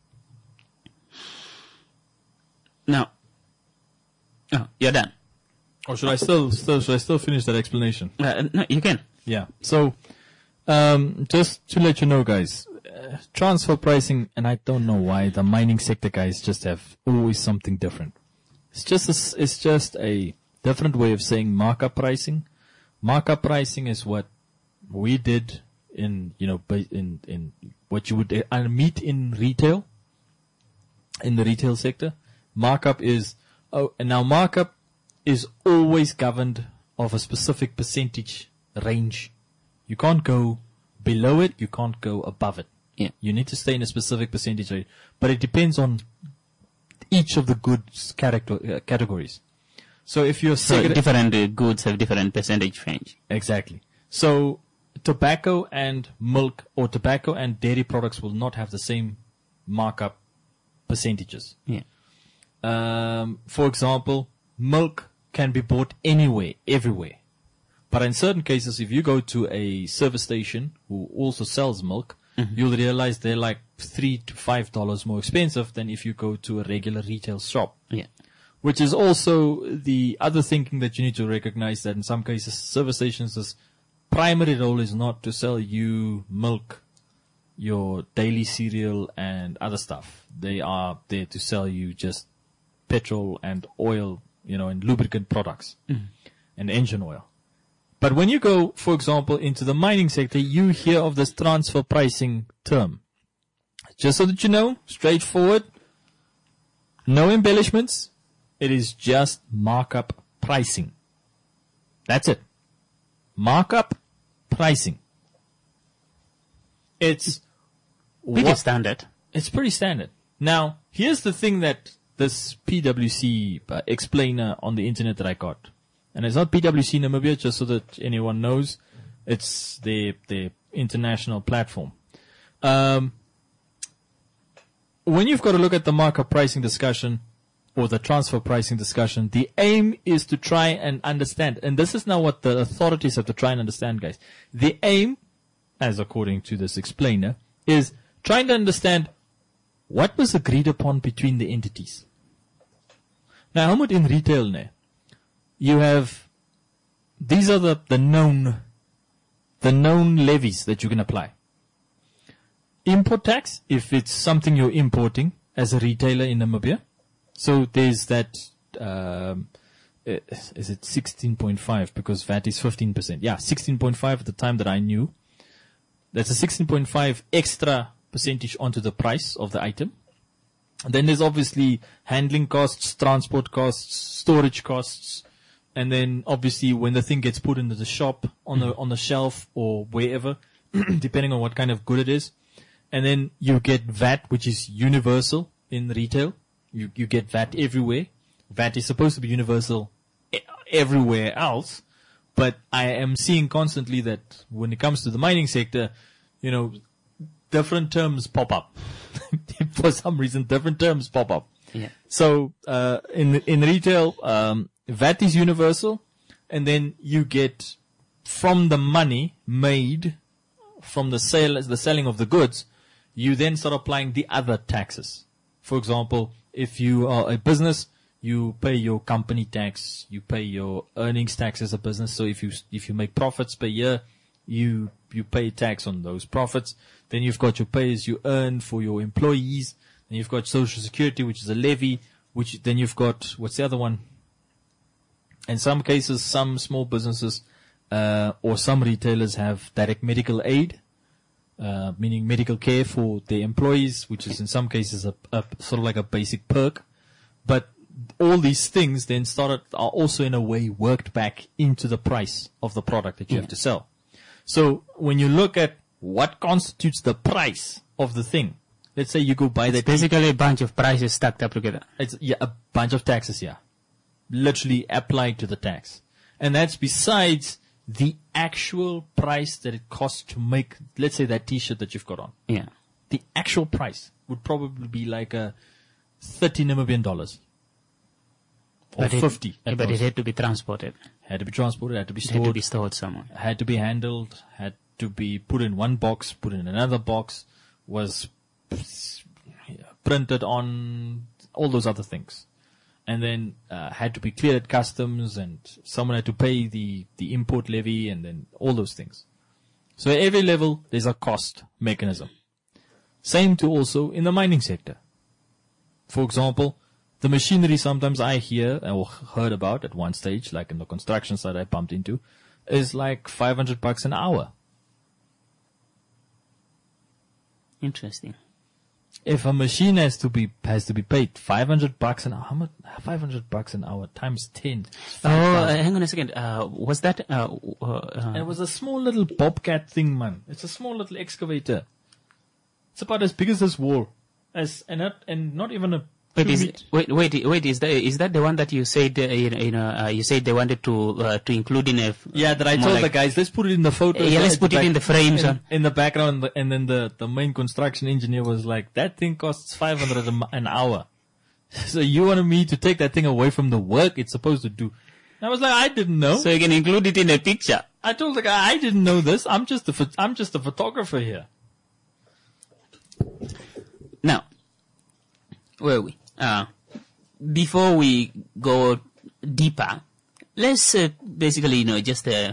[SPEAKER 2] Now, oh, you're done.
[SPEAKER 3] Or should I still, still, should I still finish that explanation?
[SPEAKER 2] Uh, no, you can.
[SPEAKER 3] Yeah. So, um, just to let you know, guys, uh, transfer pricing, and I don't know why the mining sector guys just have always something different. It's just a, it's just a different way of saying markup pricing. Markup pricing is what we did in, you know, in, in what you would uh, meet in retail, in the retail sector. Markup is, oh, and now markup is always governed of a specific percentage range. You can't go below it. You can't go above it.
[SPEAKER 2] Yeah.
[SPEAKER 3] You need to stay in a specific percentage rate, but it depends on each of the goods character, uh, categories. So if you're
[SPEAKER 2] so
[SPEAKER 3] cigarette-
[SPEAKER 2] different uh, goods have different percentage range.
[SPEAKER 3] Exactly. So tobacco and milk, or tobacco and dairy products, will not have the same markup percentages.
[SPEAKER 2] Yeah.
[SPEAKER 3] Um, for example, milk can be bought anywhere, everywhere. But in certain cases, if you go to a service station who also sells milk, mm-hmm. you'll realize they're like three to five dollars more expensive than if you go to a regular retail shop.
[SPEAKER 2] Yeah.
[SPEAKER 3] Which is also the other thinking that you need to recognize, that in some cases, service stations' primary role is not to sell you milk, your daily cereal and other stuff. They are there to sell you just petrol and oil, you know, and lubricant products mm. and engine oil. But when you go, for example, into the mining sector, you hear of this transfer pricing term. Just so that you know, straightforward, no embellishments. It is just markup pricing. That's it. Markup pricing. It's
[SPEAKER 2] pretty what, standard.
[SPEAKER 3] It's pretty standard. Now, here's the thing that this P W C uh, explainer on the internet that I got. And it's not P W C Namibia, just so that anyone knows. It's the, the international platform. Um, when you've got to look at the markup pricing discussion or the transfer pricing discussion, the aim is to try and understand. And this is now what the authorities have to try and understand, guys. The aim, as according to this explainer, is trying to understand what was agreed upon between the entities. Now, how much in retail now? You have, these are the, the known, the known levies that you can apply. Import tax, if it's something you're importing as a retailer in Namibia. So there's that, um, is it sixteen point five, because V A T is fifteen percent. Yeah, sixteen point five at the time that I knew. That's a sixteen point five extra percentage onto the price of the item. And then there's obviously handling costs, transport costs, storage costs, And then obviously when the thing gets put into the shop, on the, on the shelf or wherever, depending on what kind of good it is. And then you get V A T, which is universal in retail. You, you get V A T everywhere. V A T is supposed to be universal e- everywhere else. But I am seeing constantly that when it comes to the mining sector, you know, different terms pop up. For some reason, different terms pop up.
[SPEAKER 2] Yeah.
[SPEAKER 3] So, uh, in, in retail, um, V A T is universal, and then you get from the money made from the sale, the selling of the goods, you then start applying the other taxes. For example, if you are a business, you pay your company tax, you pay your earnings tax as a business. So if you, if you make profits per year, you, you pay tax on those profits. Then you've got your pay as you earn for your employees. Then you've got Social Security, which is a levy, which then you've got, what's the other one? In some cases, some small businesses, uh, or some retailers have direct medical aid, uh, meaning medical care for their employees, which is in some cases a, a sort of like a basic perk. But all these things then started, are also in a way worked back into the price of the product that you
[SPEAKER 2] Yeah.
[SPEAKER 3] have to sell. So when you look at what constitutes the price of the thing, let's say you go buy that.
[SPEAKER 2] Basically a bunch of prices stacked up together.
[SPEAKER 3] It's, yeah, a bunch of taxes, yeah. Literally applied to the tax. And that's besides the actual price that it costs to make, let's say, that t-shirt that you've got on.
[SPEAKER 2] Yeah.
[SPEAKER 3] The actual price would probably be like a thirty Namibian dollars. Or
[SPEAKER 2] But it-
[SPEAKER 3] fifty. at
[SPEAKER 2] But it
[SPEAKER 3] most.
[SPEAKER 2] had to be transported.
[SPEAKER 3] Had to be transported, had to be
[SPEAKER 2] It had to
[SPEAKER 3] stored,
[SPEAKER 2] be stored somewhere.
[SPEAKER 3] had to be handled, had to be put in one box, put in another box, was printed on, all those other things. And then uh, had to be cleared at customs, and someone had to pay the, the import levy, and then all those things. So at every level, there's a cost mechanism. Same to also in the mining sector. For example, the machinery sometimes I hear or heard about at one stage, like in the construction site I bumped into, is like five hundred bucks an hour.
[SPEAKER 2] Interesting.
[SPEAKER 3] If a machine has to be has to be paid five hundred bucks an hour, how much? Five hundred bucks an hour times ten.
[SPEAKER 2] Oh, uh, hang on a second. Uh, was that, uh, uh, uh,
[SPEAKER 3] It was a small little bobcat thing, man. It's a small little excavator. It's about as big as this wall, as and not and not even a.
[SPEAKER 2] Wait,
[SPEAKER 3] two
[SPEAKER 2] is,
[SPEAKER 3] meter-
[SPEAKER 2] wait, wait, wait, is that, is that the one that you said, uh, you know, you, know uh, you said they wanted to, uh, to include in a,
[SPEAKER 3] Yeah, that I
[SPEAKER 2] more
[SPEAKER 3] told
[SPEAKER 2] like-
[SPEAKER 3] the guys, let's put it in the photo.
[SPEAKER 2] Yeah, let's
[SPEAKER 3] at
[SPEAKER 2] put it
[SPEAKER 3] back-
[SPEAKER 2] in the frames,
[SPEAKER 3] In,
[SPEAKER 2] huh?
[SPEAKER 3] in the background, and then the, the main construction engineer was like, that thing costs five hundred a mo- an hour. So you wanted me to take that thing away from the work it's supposed to do. I was like, I didn't know.
[SPEAKER 2] So you can include it in a picture.
[SPEAKER 3] I told the guy, I didn't know this. I'm just a, pho- I'm just a photographer here.
[SPEAKER 2] Now, where are we? Uh, before we go deeper, let's uh, basically, you know, just uh,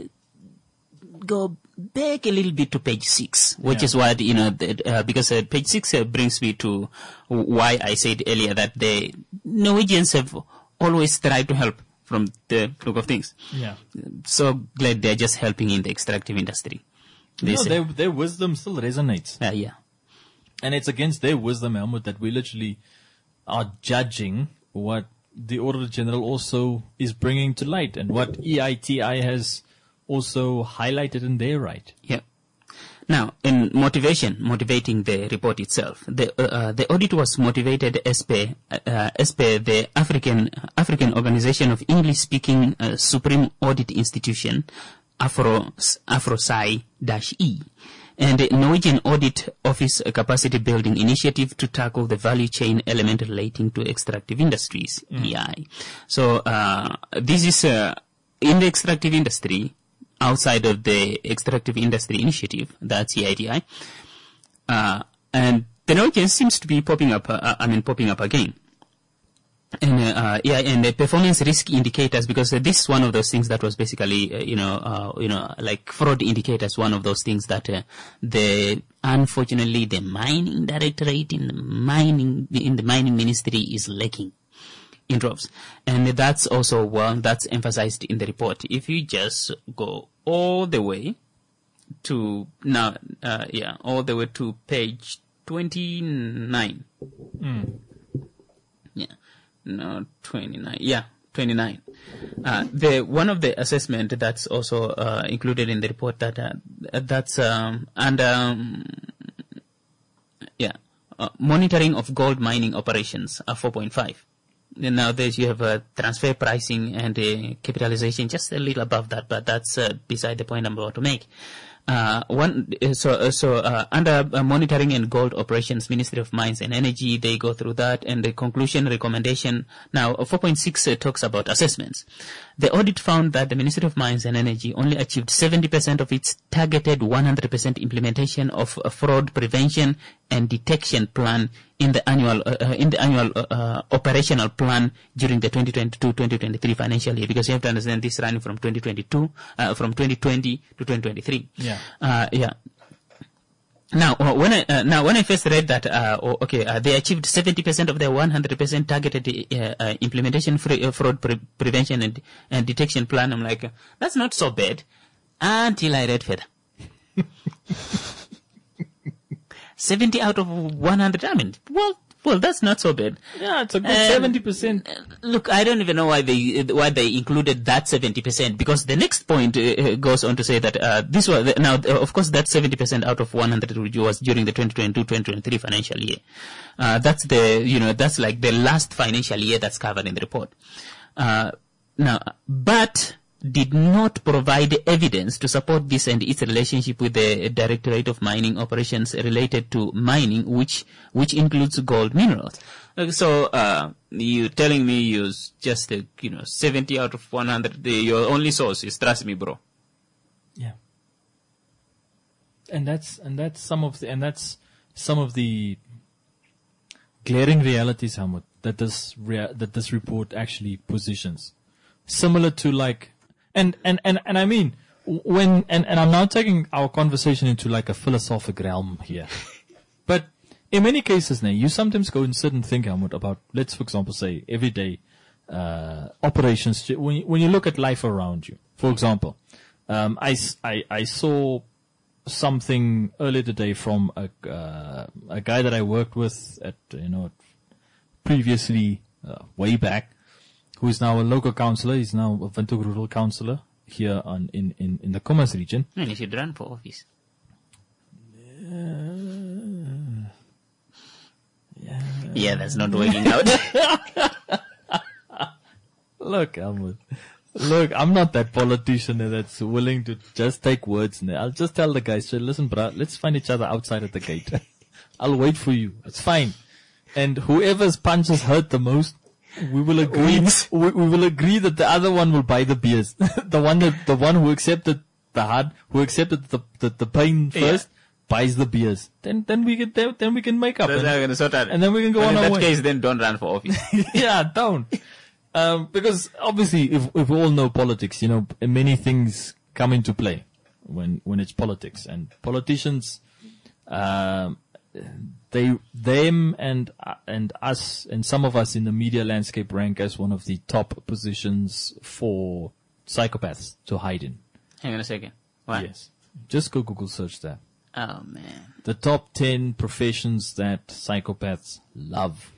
[SPEAKER 2] go back a little bit to page six, which
[SPEAKER 3] Yeah.
[SPEAKER 2] is what, you know, the, uh, because uh, page six uh, brings me to why I said earlier that the Norwegians have always tried to help from the look of things.
[SPEAKER 3] Yeah.
[SPEAKER 2] So glad they're just helping in the extractive industry. They
[SPEAKER 3] You know,
[SPEAKER 2] say-
[SPEAKER 3] their, their wisdom still resonates.
[SPEAKER 2] uh, yeah.
[SPEAKER 3] And it's against their wisdom, Helmut, that we literally are judging what the Auditor General also is bringing to light, and what E I T I has also highlighted in their right.
[SPEAKER 2] Yeah. Now, in motivation, motivating the report itself, the uh, uh, the audit was motivated as per uh, as per the African African Organization of English-Speaking uh, Supreme Audit Institution, Afro Afro-S I-E, and the Norwegian Audit Office Capacity Building Initiative to tackle the value chain element relating to extractive industries, E I. So uh, this is uh, in the extractive industry. Outside of the Extractive Industry Initiative, that's E I T I, uh, and the Norwegian seems to be popping up, uh, I mean, popping up again. And, uh, yeah, and the performance risk indicators, because uh, this is one of those things that was basically, uh, you know, uh, you know, like fraud indicators, one of those things that, uh, the, unfortunately, the mining directorate in the mining, in the mining ministry is lacking. In droves. And that's also one that's emphasized in the report. If you just go all the way to now, uh, yeah, all the way to page twenty-nine.
[SPEAKER 3] Mm.
[SPEAKER 2] Yeah. No, twenty-nine. Yeah, twenty-nine. Uh, the one of the assessment that's also uh, included in the report that uh, that's um, under um, yeah uh, monitoring of gold mining operations are four point five. And now there's you have uh, transfer pricing and uh, capitalization just a little above that, but that's uh, beside the point I'm about to make. Uh, one, so, uh, so, uh, under uh, monitoring and gold operations, Ministry of Mines and Energy, they go through that, and the conclusion recommendation. Now, uh, four point six uh, talks about assessments. The audit found that the Ministry of Mines and Energy only achieved seventy percent of its targeted one hundred percent implementation of a fraud prevention and detection plan in the annual, uh, uh, in the annual, uh, uh, operational plan during the twenty twenty-two twenty twenty-three financial year, because you have to understand this running from twenty twenty-two, uh, from twenty twenty to twenty twenty-three.
[SPEAKER 3] Yeah.
[SPEAKER 2] Uh, yeah. Now, uh, when I, uh, now when I first read that, uh, oh, okay, uh, they achieved seventy percent of their one hundred percent targeted, uh, uh, implementation free, uh, fraud pre- prevention and, and detection plan, I'm like, uh, that's not so bad, until I read further. seventy out of one hundred, I mean, well, well, that's not so bad.
[SPEAKER 3] Yeah, it's a good
[SPEAKER 2] Um,
[SPEAKER 3] seventy percent.
[SPEAKER 2] Look, I don't even know why they why they included that seventy percent, because the next point uh, goes on to say that uh, this was now, uh, of course, that seventy percent out of one hundred was during the twenty twenty-two twenty twenty-three financial year. Uh, that's the you know that's like the last financial year that's covered in the report. Uh, now, but did not provide evidence to support this and its relationship with the Directorate of Mining Operations related to mining, which which includes gold minerals. So uh, you telling me you just uh, you know seventy out of one hundred. The, your only source is trust me, bro.
[SPEAKER 3] Yeah. And that's and that's some of the and that's some of the glaring realities, Helmut, that this rea- that this report actually positions, similar to like. And, and, and, and I mean, when, and, and I'm now taking our conversation into like a philosophic realm here. But in many cases now, you sometimes go and sit and think, Helmut, about, let's for example say, everyday, uh, operations. When you, when you look at life around you, for example, um, I, I, I saw something earlier today from a, uh, a guy that I worked with at, you know, previously, uh, way back, who is now a local councillor. He's now a Windhoek rural councillor here on, in, in, in the Commerce region.
[SPEAKER 2] And you should run for office.
[SPEAKER 3] Uh, yeah.
[SPEAKER 2] Yeah, that's not working out.
[SPEAKER 3] Look, Helmut. Look, I'm not that politician that's willing to just take words. I'll just tell the guys, listen, bruh, let's find each other outside at the gate. I'll wait for you. It's fine. And whoever's punches hurt the most, we will agree. We, we will agree that the other one will buy the beers. the one that the one who accepted the hard, who accepted the the, the pain first, yeah. buys the beers. Then then we can then, then we can make up.
[SPEAKER 2] And,
[SPEAKER 3] and,
[SPEAKER 2] sort out.
[SPEAKER 3] and then we can go
[SPEAKER 2] and
[SPEAKER 3] on
[SPEAKER 2] in
[SPEAKER 3] our
[SPEAKER 2] that
[SPEAKER 3] way.
[SPEAKER 2] case, then don't run for office.
[SPEAKER 3] Yeah, don't. Um, because obviously, if if we all know politics, you know, many things come into play when when it's politics, and politicians. Um, They, them, and uh, and us, and some of us in the media landscape rank as one of the top positions for psychopaths to hide in.
[SPEAKER 2] Hang on a second. What?
[SPEAKER 3] Yes, just go Google search that.
[SPEAKER 2] Oh man.
[SPEAKER 3] The top ten professions that psychopaths love.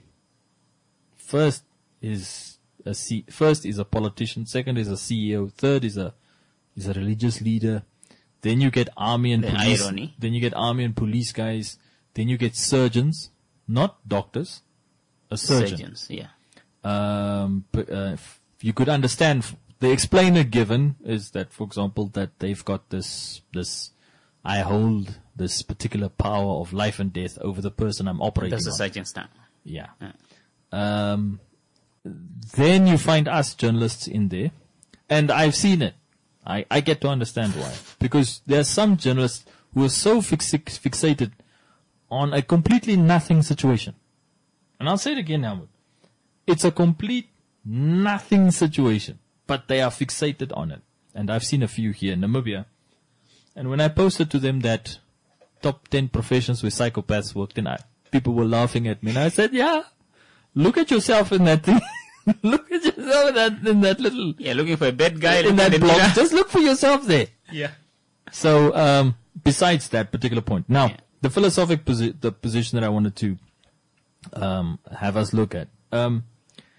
[SPEAKER 3] First is a C, first is a politician. Second is a C E O. Third is a is a religious leader. Then you get army and
[SPEAKER 2] the
[SPEAKER 3] police.
[SPEAKER 2] Irony.
[SPEAKER 3] Then you get army and police guys. Then you get surgeons, not doctors, a surgeon.
[SPEAKER 2] Surgeons, yeah.
[SPEAKER 3] Um, but, uh, f- you could understand f- the explainer given is that, for example, that they've got this, this, I hold this particular power of life and death over the person I'm operating
[SPEAKER 2] That's
[SPEAKER 3] on.
[SPEAKER 2] the surgeon's time.
[SPEAKER 3] Yeah.
[SPEAKER 2] Yeah.
[SPEAKER 3] Um, then you find us journalists in there, and I've seen it. I, I get to understand why. Because there are some journalists who are so fix- fixated on a completely nothing situation. And I'll say it again, Helmut. It's a complete nothing situation, but they are fixated on it. And I've seen a few here in Namibia. And when I posted to them that top ten professions where psychopaths worked in, I, people were laughing at me. And I said, yeah, look at yourself in that thing. Look at yourself in that, in that little...
[SPEAKER 2] Yeah, looking for a bad guy.
[SPEAKER 3] In that blog.
[SPEAKER 2] Mirror.
[SPEAKER 3] Just look for yourself there.
[SPEAKER 2] Yeah.
[SPEAKER 3] So, um, besides that particular point. Now,
[SPEAKER 2] Yeah.
[SPEAKER 3] the philosophic posi- the position that I wanted to um, have us look at. Um,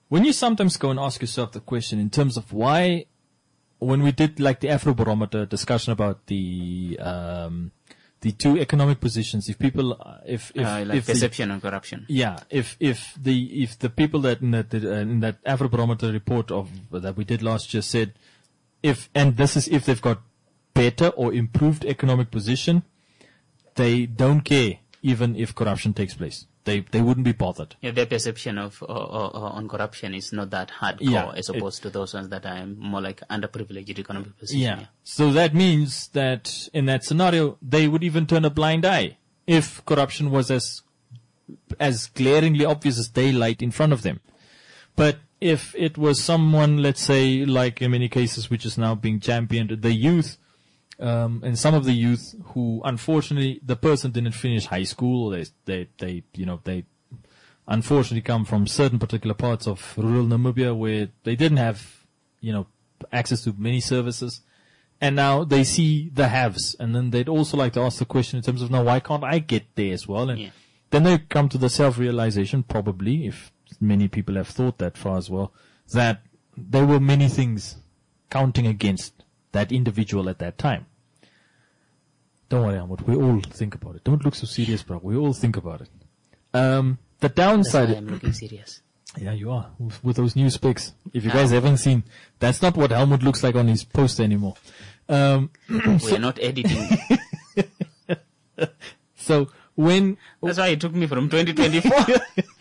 [SPEAKER 3] when you sometimes go and ask yourself the question in terms of why, when we did like the Afrobarometer discussion about the um, the two economic positions, if people, uh, if if,
[SPEAKER 2] uh, like
[SPEAKER 3] if
[SPEAKER 2] perception
[SPEAKER 3] the,
[SPEAKER 2] and corruption.
[SPEAKER 3] yeah, if if the if the people that in that uh, in that Afrobarometer report of that we did last year said, if and this is if they've got better or improved economic position, they don't care even if corruption takes place. They they wouldn't be bothered.
[SPEAKER 2] Yeah, their perception of uh, uh, uh, on corruption is not that hardcore
[SPEAKER 3] Yeah,
[SPEAKER 2] as opposed to those ones that are more like underprivileged economic position.
[SPEAKER 3] Yeah.
[SPEAKER 2] Yeah.
[SPEAKER 3] So that means that in that scenario, they would even turn a blind eye if corruption was as as glaringly obvious as daylight in front of them. But if it was someone, let's say, like in many cases, which is now being championed, the youth, um, and some of the youth who, unfortunately, the person didn't finish high school, they, they, they, you know, they unfortunately come from certain particular parts of rural Namibia where they didn't have, you know, access to many services. And now they see the haves. And then they'd also like to ask the question in terms of, now, why can't I get there as well? And
[SPEAKER 2] Yeah.
[SPEAKER 3] then they come to the self-realization, probably, if many people have thought that far as well, that there were many things counting against that individual at that time. Don't worry, Ahmed. We all think about it. Don't look so serious, bro. We all think about it. Um, the
[SPEAKER 2] That's why
[SPEAKER 3] downside...
[SPEAKER 2] I'm looking serious.
[SPEAKER 3] Yeah, you are. With, with those new specs. If you guys haven't seen, that's not what Helmut looks like on his poster anymore. Um,
[SPEAKER 2] We're not editing.
[SPEAKER 3] so when...
[SPEAKER 2] That's why it took me from twenty twenty-four.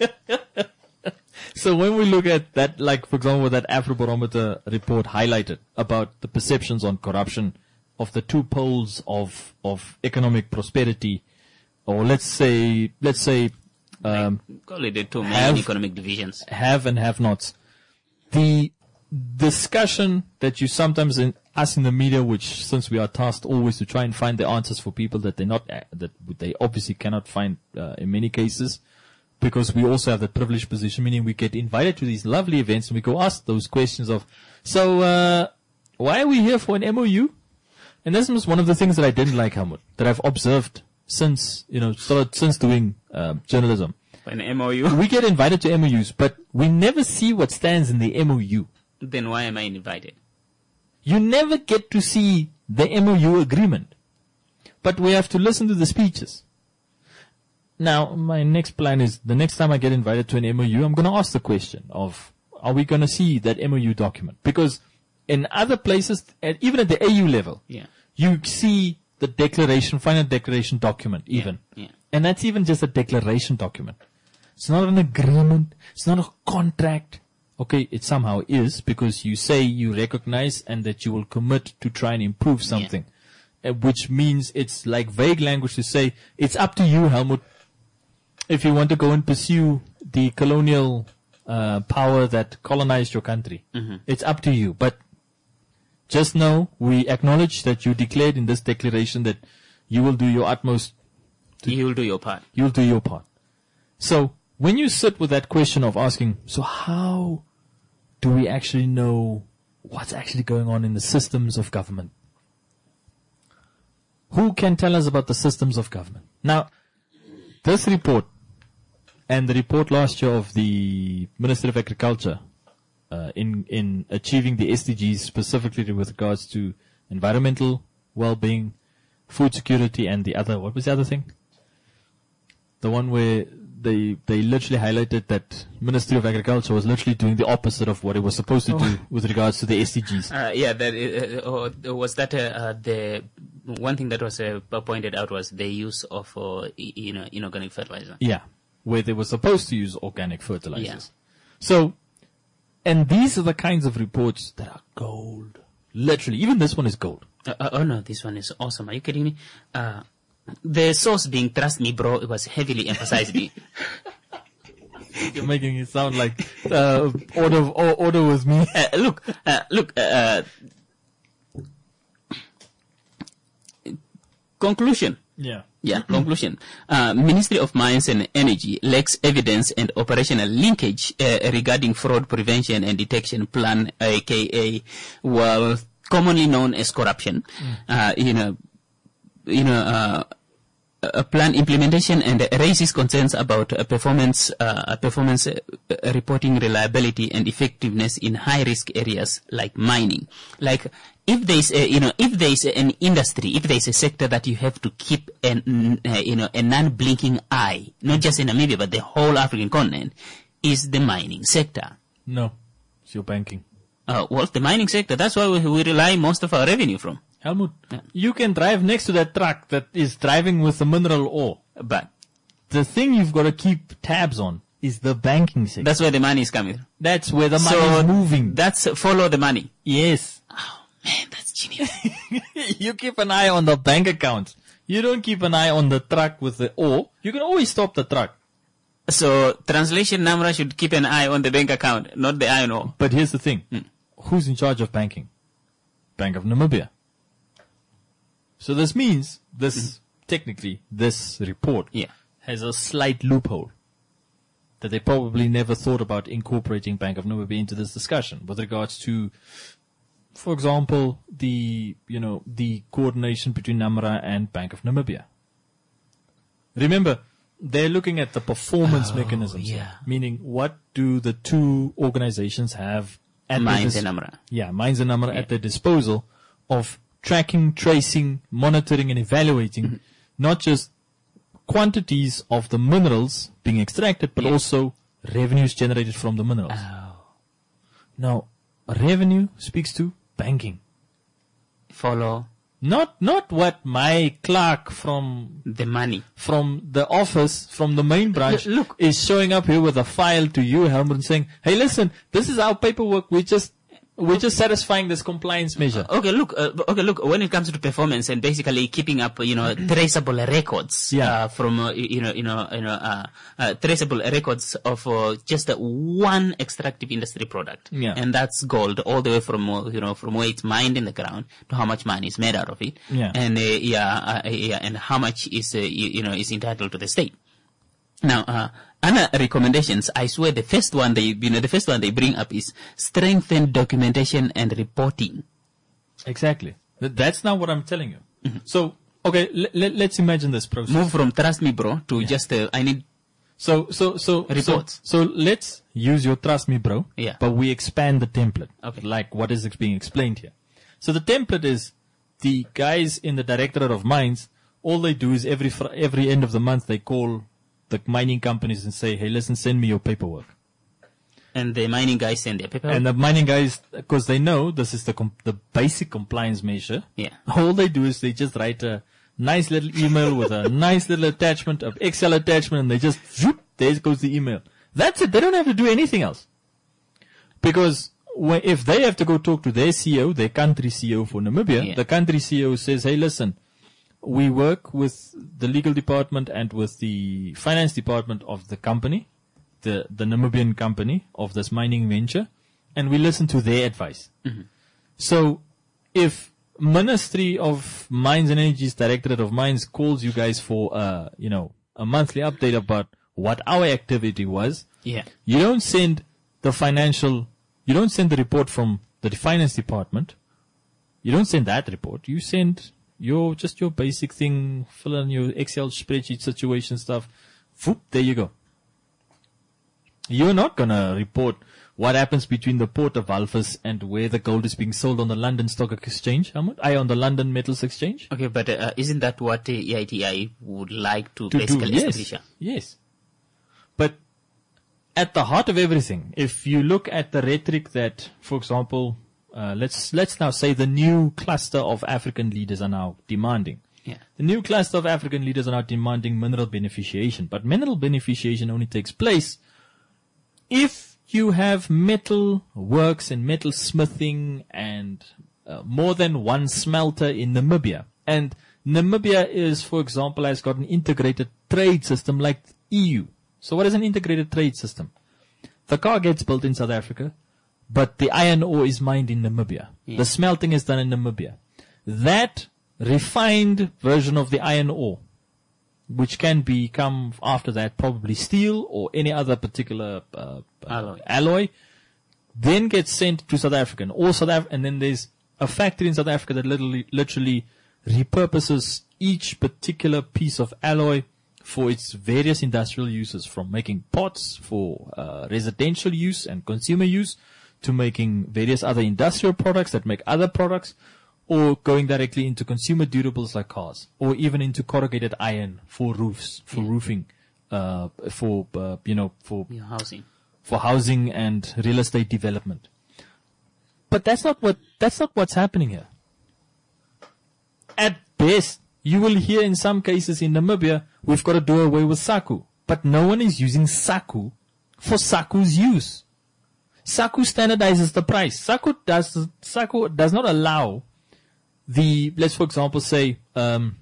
[SPEAKER 3] So when we look at that, like, for example, that Afrobarometer report highlighted about the perceptions on corruption of the two poles of, of economic prosperity, or let's say, let's say, um,
[SPEAKER 2] Call it the two main
[SPEAKER 3] have-
[SPEAKER 2] economic divisions.
[SPEAKER 3] have and have nots. The discussion that you sometimes in us in the media, which since we are tasked always to try and find the answers for people that they not, uh, that they obviously cannot find, uh, in many cases, because we also have that privileged position, meaning we get invited to these lovely events and we go ask those questions of, so, uh, why are we here for an M O U? And this was one of the things that I didn't like, Helmut, that I've observed since, you know, started, since doing, uh, journalism.
[SPEAKER 2] An M O U.
[SPEAKER 3] We get invited to M O Us, but we never see what stands in the M O U.
[SPEAKER 2] Then why am I invited?
[SPEAKER 3] You never get to see the M O U agreement. But we have to listen to the speeches. Now, my next plan is, the next time I get invited to an M O U, I'm going to ask the question of, are we going to see that M O U document? Because in other places, at, even at the A U level,
[SPEAKER 2] Yeah.
[SPEAKER 3] you see the declaration, final declaration document even.
[SPEAKER 2] Yeah.
[SPEAKER 3] And that's even just a declaration document. It's not an agreement. It's not a contract. Okay, it somehow is because you say you recognize and that you will commit to try and improve something. Uh, which means it's like vague language to say, it's up to you, Helmut, if you want to go and pursue the colonial uh, power that colonized your country.
[SPEAKER 2] Mm-hmm.
[SPEAKER 3] It's up to you. But just know, we acknowledge that you declared in this declaration that you will do your utmost.
[SPEAKER 2] You'll do your part.
[SPEAKER 3] You'll do your part. So, when you sit with that question of asking, so how do we actually know what's actually going on in the systems of government? Who can tell us about the systems of government? Now, this report and the report last year of the Ministry of Agriculture uh, in in achieving the S D Gs specifically with regards to environmental well-being, food security, and the other, what was the other thing? The one where they they literally highlighted that Ministry of Agriculture was literally doing the opposite of what it was supposed to do with regards to the S D Gs.
[SPEAKER 2] Uh, yeah, that uh, uh, was that uh, uh, the one thing that was uh, pointed out was the use of uh, you know inorganic fertilizer.
[SPEAKER 3] Yeah, where they were supposed to use organic fertilizers.
[SPEAKER 2] Yeah.
[SPEAKER 3] So, and these are the kinds of reports that are gold. Literally, even this one is gold.
[SPEAKER 2] Uh, uh, oh no, this one is awesome. Are you kidding me? Uh, the source being trust me, bro, it was heavily emphasized.
[SPEAKER 3] You're making it sound like uh, order or, order was me.
[SPEAKER 2] Uh, look, uh, look. Uh, conclusion.
[SPEAKER 3] Yeah.
[SPEAKER 2] Yeah, conclusion. Uh, Ministry of Mines and Energy lacks evidence and operational linkage uh, regarding fraud prevention and detection plan, aka, well, commonly known as corruption. Mm. Uh, you know, you know, uh, a plan implementation and raises concerns about uh, performance uh, performance uh, reporting reliability and effectiveness in high risk areas like mining. Like if there's a, you know if there's an industry, if there's a sector that you have to keep an uh, you know a non-blinking eye, not just in Namibia but the whole African continent, is the mining sector.
[SPEAKER 3] No, it's your banking.
[SPEAKER 2] Uh, well, the mining sector. That's why we, we rely most of our revenue from.
[SPEAKER 3] Helmut,
[SPEAKER 2] Yeah.
[SPEAKER 3] you can drive next to that truck that is driving with the mineral ore.
[SPEAKER 2] But
[SPEAKER 3] The thing you've got to keep tabs on is the banking sector.
[SPEAKER 2] that's where the money is coming.
[SPEAKER 3] That's where the money
[SPEAKER 2] So
[SPEAKER 3] is moving.
[SPEAKER 2] That's follow the money.
[SPEAKER 3] Yes.
[SPEAKER 2] Man, that's genius.
[SPEAKER 3] You keep an eye on the bank accounts. You don't keep an eye on the truck with the ore. You can always stop the truck.
[SPEAKER 2] So translation, Namra should keep an eye on the bank account, not the iron ore.
[SPEAKER 3] But here's the thing. Who's in charge of banking? Bank of Namibia. So this means this, technically, this report
[SPEAKER 2] Yeah.
[SPEAKER 3] has a slight loophole that they probably never thought about incorporating Bank of Namibia into this discussion with regards to, for example, the, you know, the coordination between NAMRA and Bank of Namibia. Remember, they're looking at the performance mechanisms,
[SPEAKER 2] yeah.
[SPEAKER 3] meaning what do the two organizations have at their
[SPEAKER 2] Mines
[SPEAKER 3] dis-
[SPEAKER 2] and Namra.
[SPEAKER 3] yeah, Mines and Namra at their disposal of tracking, tracing, monitoring, and evaluating
[SPEAKER 2] Mm-hmm.
[SPEAKER 3] not just quantities of the minerals being extracted, but
[SPEAKER 2] Yeah.
[SPEAKER 3] also revenues generated from the minerals.
[SPEAKER 2] Oh.
[SPEAKER 3] Now, revenue speaks to banking.
[SPEAKER 2] Follow
[SPEAKER 3] Not, not what my clerk from,
[SPEAKER 2] the money.
[SPEAKER 3] from the office, from the main branch,
[SPEAKER 2] Look-
[SPEAKER 3] is showing up here with a file to you, Helmut, and saying, hey, listen, this is our paperwork. We just, we're just satisfying this compliance measure.
[SPEAKER 2] Okay, look. Uh, okay, look. When it comes to performance and basically keeping up, you know, traceable records,
[SPEAKER 3] Yeah.
[SPEAKER 2] uh, from uh, you know, you know, you know, uh, uh, traceable records of uh, just uh, one extractive industry product,
[SPEAKER 3] Yeah.
[SPEAKER 2] and that's gold, all the way from uh, you know, from where it's mined in the ground to how much money is made out of it,
[SPEAKER 3] Yeah.
[SPEAKER 2] and uh, yeah, uh, yeah, and how much is uh, you, you know is entitled to the state. Now, uh, other recommendations, I swear the first one they, you know, the first one they bring up is strengthen documentation and reporting.
[SPEAKER 3] Exactly. Th- That's not what I'm telling you. So, okay, l- l- let's imagine this process.
[SPEAKER 2] Move from trust me, bro, to just, uh, I need,
[SPEAKER 3] So, so, so,
[SPEAKER 2] Reports.
[SPEAKER 3] So, so let's use your trust me, bro.
[SPEAKER 2] Yeah.
[SPEAKER 3] But we expand the template.
[SPEAKER 2] Okay.
[SPEAKER 3] Like what is being explained here. So the template is the guys in the Directorate of Mines. All they do is every fr- every end of the month they call the mining companies and say, hey, listen, send me your paperwork.
[SPEAKER 2] and the mining guys send their paper.
[SPEAKER 3] And the mining guys, because they know this is the com- the basic compliance measure.
[SPEAKER 2] Yeah.
[SPEAKER 3] All they do is they just write a nice little email with a nice little attachment, of Excel attachment, and they just, whoop, there goes the email. That's it. They don't have to do anything else. Because when, if they have to go talk to their C E O, their country C E O for Namibia,
[SPEAKER 2] Yeah.
[SPEAKER 3] the country C E O says, hey, listen, we work with the legal department and with the finance department of the company, the, the Namibian company of this mining venture, and we listen to their advice. So if Ministry of Mines and Energy's Directorate of Mines calls you guys for, uh, you know, a monthly update about what our activity was,
[SPEAKER 2] yeah.
[SPEAKER 3] you don't send the financial, you don't send the report from the finance department. You don't send that report. You send your, just your basic thing, fill in your Excel spreadsheet situation stuff. Whoop, there you go. You're not gonna report what happens between the port of Alphas and where the gold is being sold on the London Stock Exchange, Hamid? I on the London Metals Exchange?
[SPEAKER 2] Okay, but uh, isn't that what uh, E I T I would like to,
[SPEAKER 3] To
[SPEAKER 2] basically
[SPEAKER 3] do,
[SPEAKER 2] establish?
[SPEAKER 3] yes, yes. But at the heart of everything, if you look at the rhetoric that, for example, uh, let's let's now say the new cluster of African leaders are now demanding.
[SPEAKER 2] Yeah.
[SPEAKER 3] The new cluster of African leaders are now demanding mineral beneficiation, but mineral beneficiation only takes place if you have metal works and metal smithing and uh, more than one smelter in Namibia. And Namibia is, for example, has got an integrated trade system like E U. So what is an integrated trade system? The car gets built in South Africa, but the iron ore is mined in Namibia.
[SPEAKER 2] Yeah.
[SPEAKER 3] The smelting is done in Namibia. That refined version of the iron ore, which can become after that probably steel or any other particular uh,
[SPEAKER 2] Alloy.
[SPEAKER 3] alloy, then gets sent to South African or South Af- and then there's a factory in South Africa that literally, literally repurposes each particular piece of alloy for its various industrial uses, from making pots for uh, residential use and consumer use, to making various other industrial products that make other products, or going directly into consumer durables like cars, or even into corrugated iron for roofs, for yeah. roofing, uh, for, uh, you know, for
[SPEAKER 2] yeah, housing,
[SPEAKER 3] for housing and real estate development. But that's not what, that's not what's happening here. At best, you will hear in some cases in Namibia, we've got to do away with SACU. But no one is using SACU for SACU's use. SACU standardizes the price. SACU does, SACU does not allow the, let's for example say, um,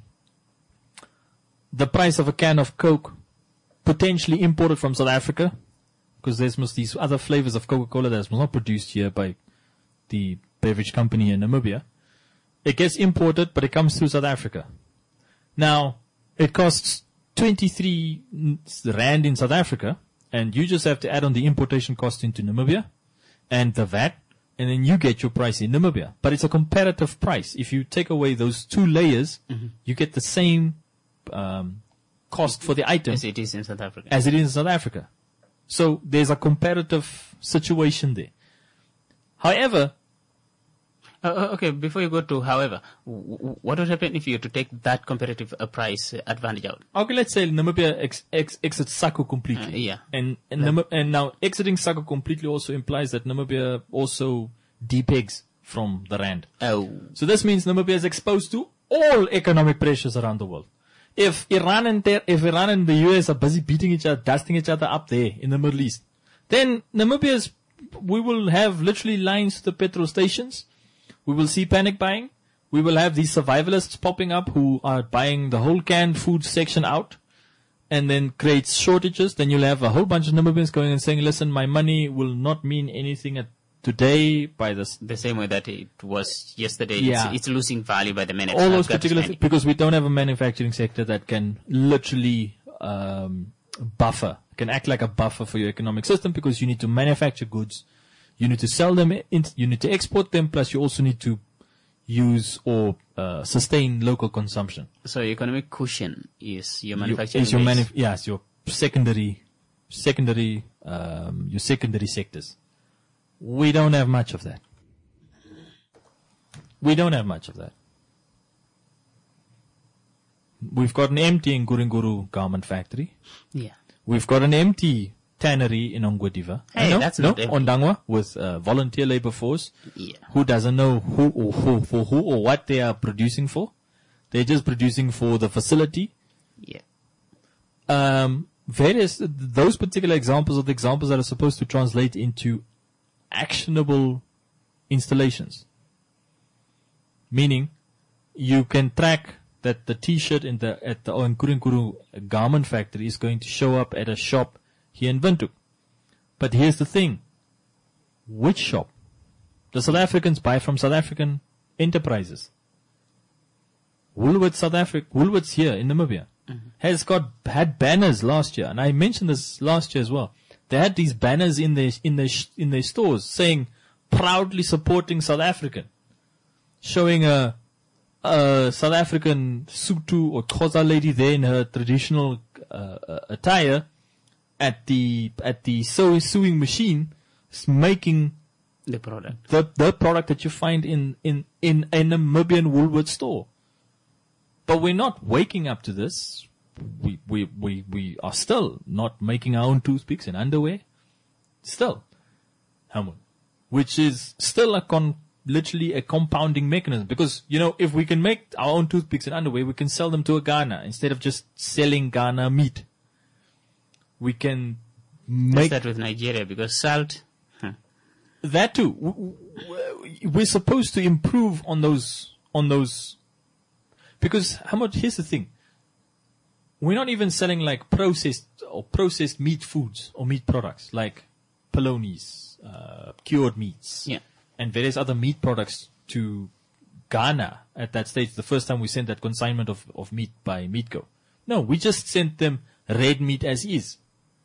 [SPEAKER 3] the price of a can of Coke potentially imported from South Africa, because there's most these other flavors of Coca-Cola that's not produced here by the beverage company in Namibia. It gets imported, but it comes through South Africa. Now, it costs twenty-three rand in South Africa, and you just have to add on the importation cost into Namibia and the V A T, and then you get your price in Namibia. But it's a comparative price. If you take away those two layers, mm-hmm. you get the same um, cost for the item
[SPEAKER 2] as it is in South Africa.
[SPEAKER 3] As it is in South Africa. So there's a comparative situation there. However,
[SPEAKER 2] Uh, okay, before you go to however, w- what would happen if you were to take that comparative uh, price uh, advantage out?
[SPEAKER 3] Okay, let's say Namibia ex- ex- exits SACU completely.
[SPEAKER 2] Uh, yeah.
[SPEAKER 3] And and, Nam- and now exiting SACU completely also implies that Namibia also depegs from the rand.
[SPEAKER 2] Oh.
[SPEAKER 3] So this means Namibia is exposed to all economic pressures around the world. If Iran and ter- if Iran and the U S are busy beating each other, dusting each other up there in the Middle East, then Namibia is, we will have literally lines to the petrol stations. We will see panic buying. We will have these survivalists popping up who are buying the whole canned food section out and then creates shortages. Then you'll have a whole bunch of Namibians going and saying, listen, my money will not mean anything at today by this.
[SPEAKER 2] The same way that it was yesterday.
[SPEAKER 3] Yeah.
[SPEAKER 2] It's, it's losing value by the minute.
[SPEAKER 3] All those particular things, because we don't have a manufacturing sector that can literally um, buffer, can act like a buffer for your economic system, because you need to manufacture goods. You need to sell them, in, you need to export them, plus you also need to use or uh, sustain local consumption.
[SPEAKER 2] So economic cushion is your manufacturing
[SPEAKER 3] Is your
[SPEAKER 2] base.
[SPEAKER 3] manuf- yes, your secondary, secondary, um, your secondary sectors. We don't have much of that. We don't have much of that. We've got an empty Ngurunguru garment factory.
[SPEAKER 2] Yeah.
[SPEAKER 3] We've got an empty tannery in Ongwediva.
[SPEAKER 2] Hey,
[SPEAKER 3] no,
[SPEAKER 2] that's
[SPEAKER 3] no,
[SPEAKER 2] not empty.
[SPEAKER 3] Ondangwa with uh, volunteer labor force.
[SPEAKER 2] Yeah.
[SPEAKER 3] Who doesn't know who or who, for who or what they are producing for. They're just producing for the facility.
[SPEAKER 2] Yeah.
[SPEAKER 3] Um, various, those particular examples are the examples that are supposed to translate into actionable installations. Meaning, you can track that the t-shirt in the, at the Nkuru garment factory is going to show up at a shop here in Windhoek. But here's the thing. Which shop? The South Africans buy from South African enterprises. Woolworths South Africa, Woolworths here in Namibia, mm-hmm. has got, had banners last year, and I mentioned this last year as well. They had these banners in their, in their, in their stores saying, proudly supporting South African. Showing a, a South African Sutu or Xhosa lady there in her traditional uh, attire, at the at the sew, sewing machine, making
[SPEAKER 2] the product
[SPEAKER 3] the the product that you find in in in a Namibian Woolworth store. But we're not waking up to this. We we we we are still not making our own toothpicks and underwear. Still, Helmut, which is still a con literally a compounding mechanism, because you know if we can make our own toothpicks and underwear, we can sell them to a Ghana instead of just selling Ghana meat. We can make
[SPEAKER 2] that with Nigeria, because salt. Huh.
[SPEAKER 3] That too. We're supposed to improve on those, on those, because how much, here's the thing. We're not even selling like processed or processed meat foods or meat products like polonies, uh, cured meats,
[SPEAKER 2] yeah.
[SPEAKER 3] and various other meat products to Ghana at that stage. The first time we sent that consignment of, of meat by Meatco. No, we just sent them red meat as is.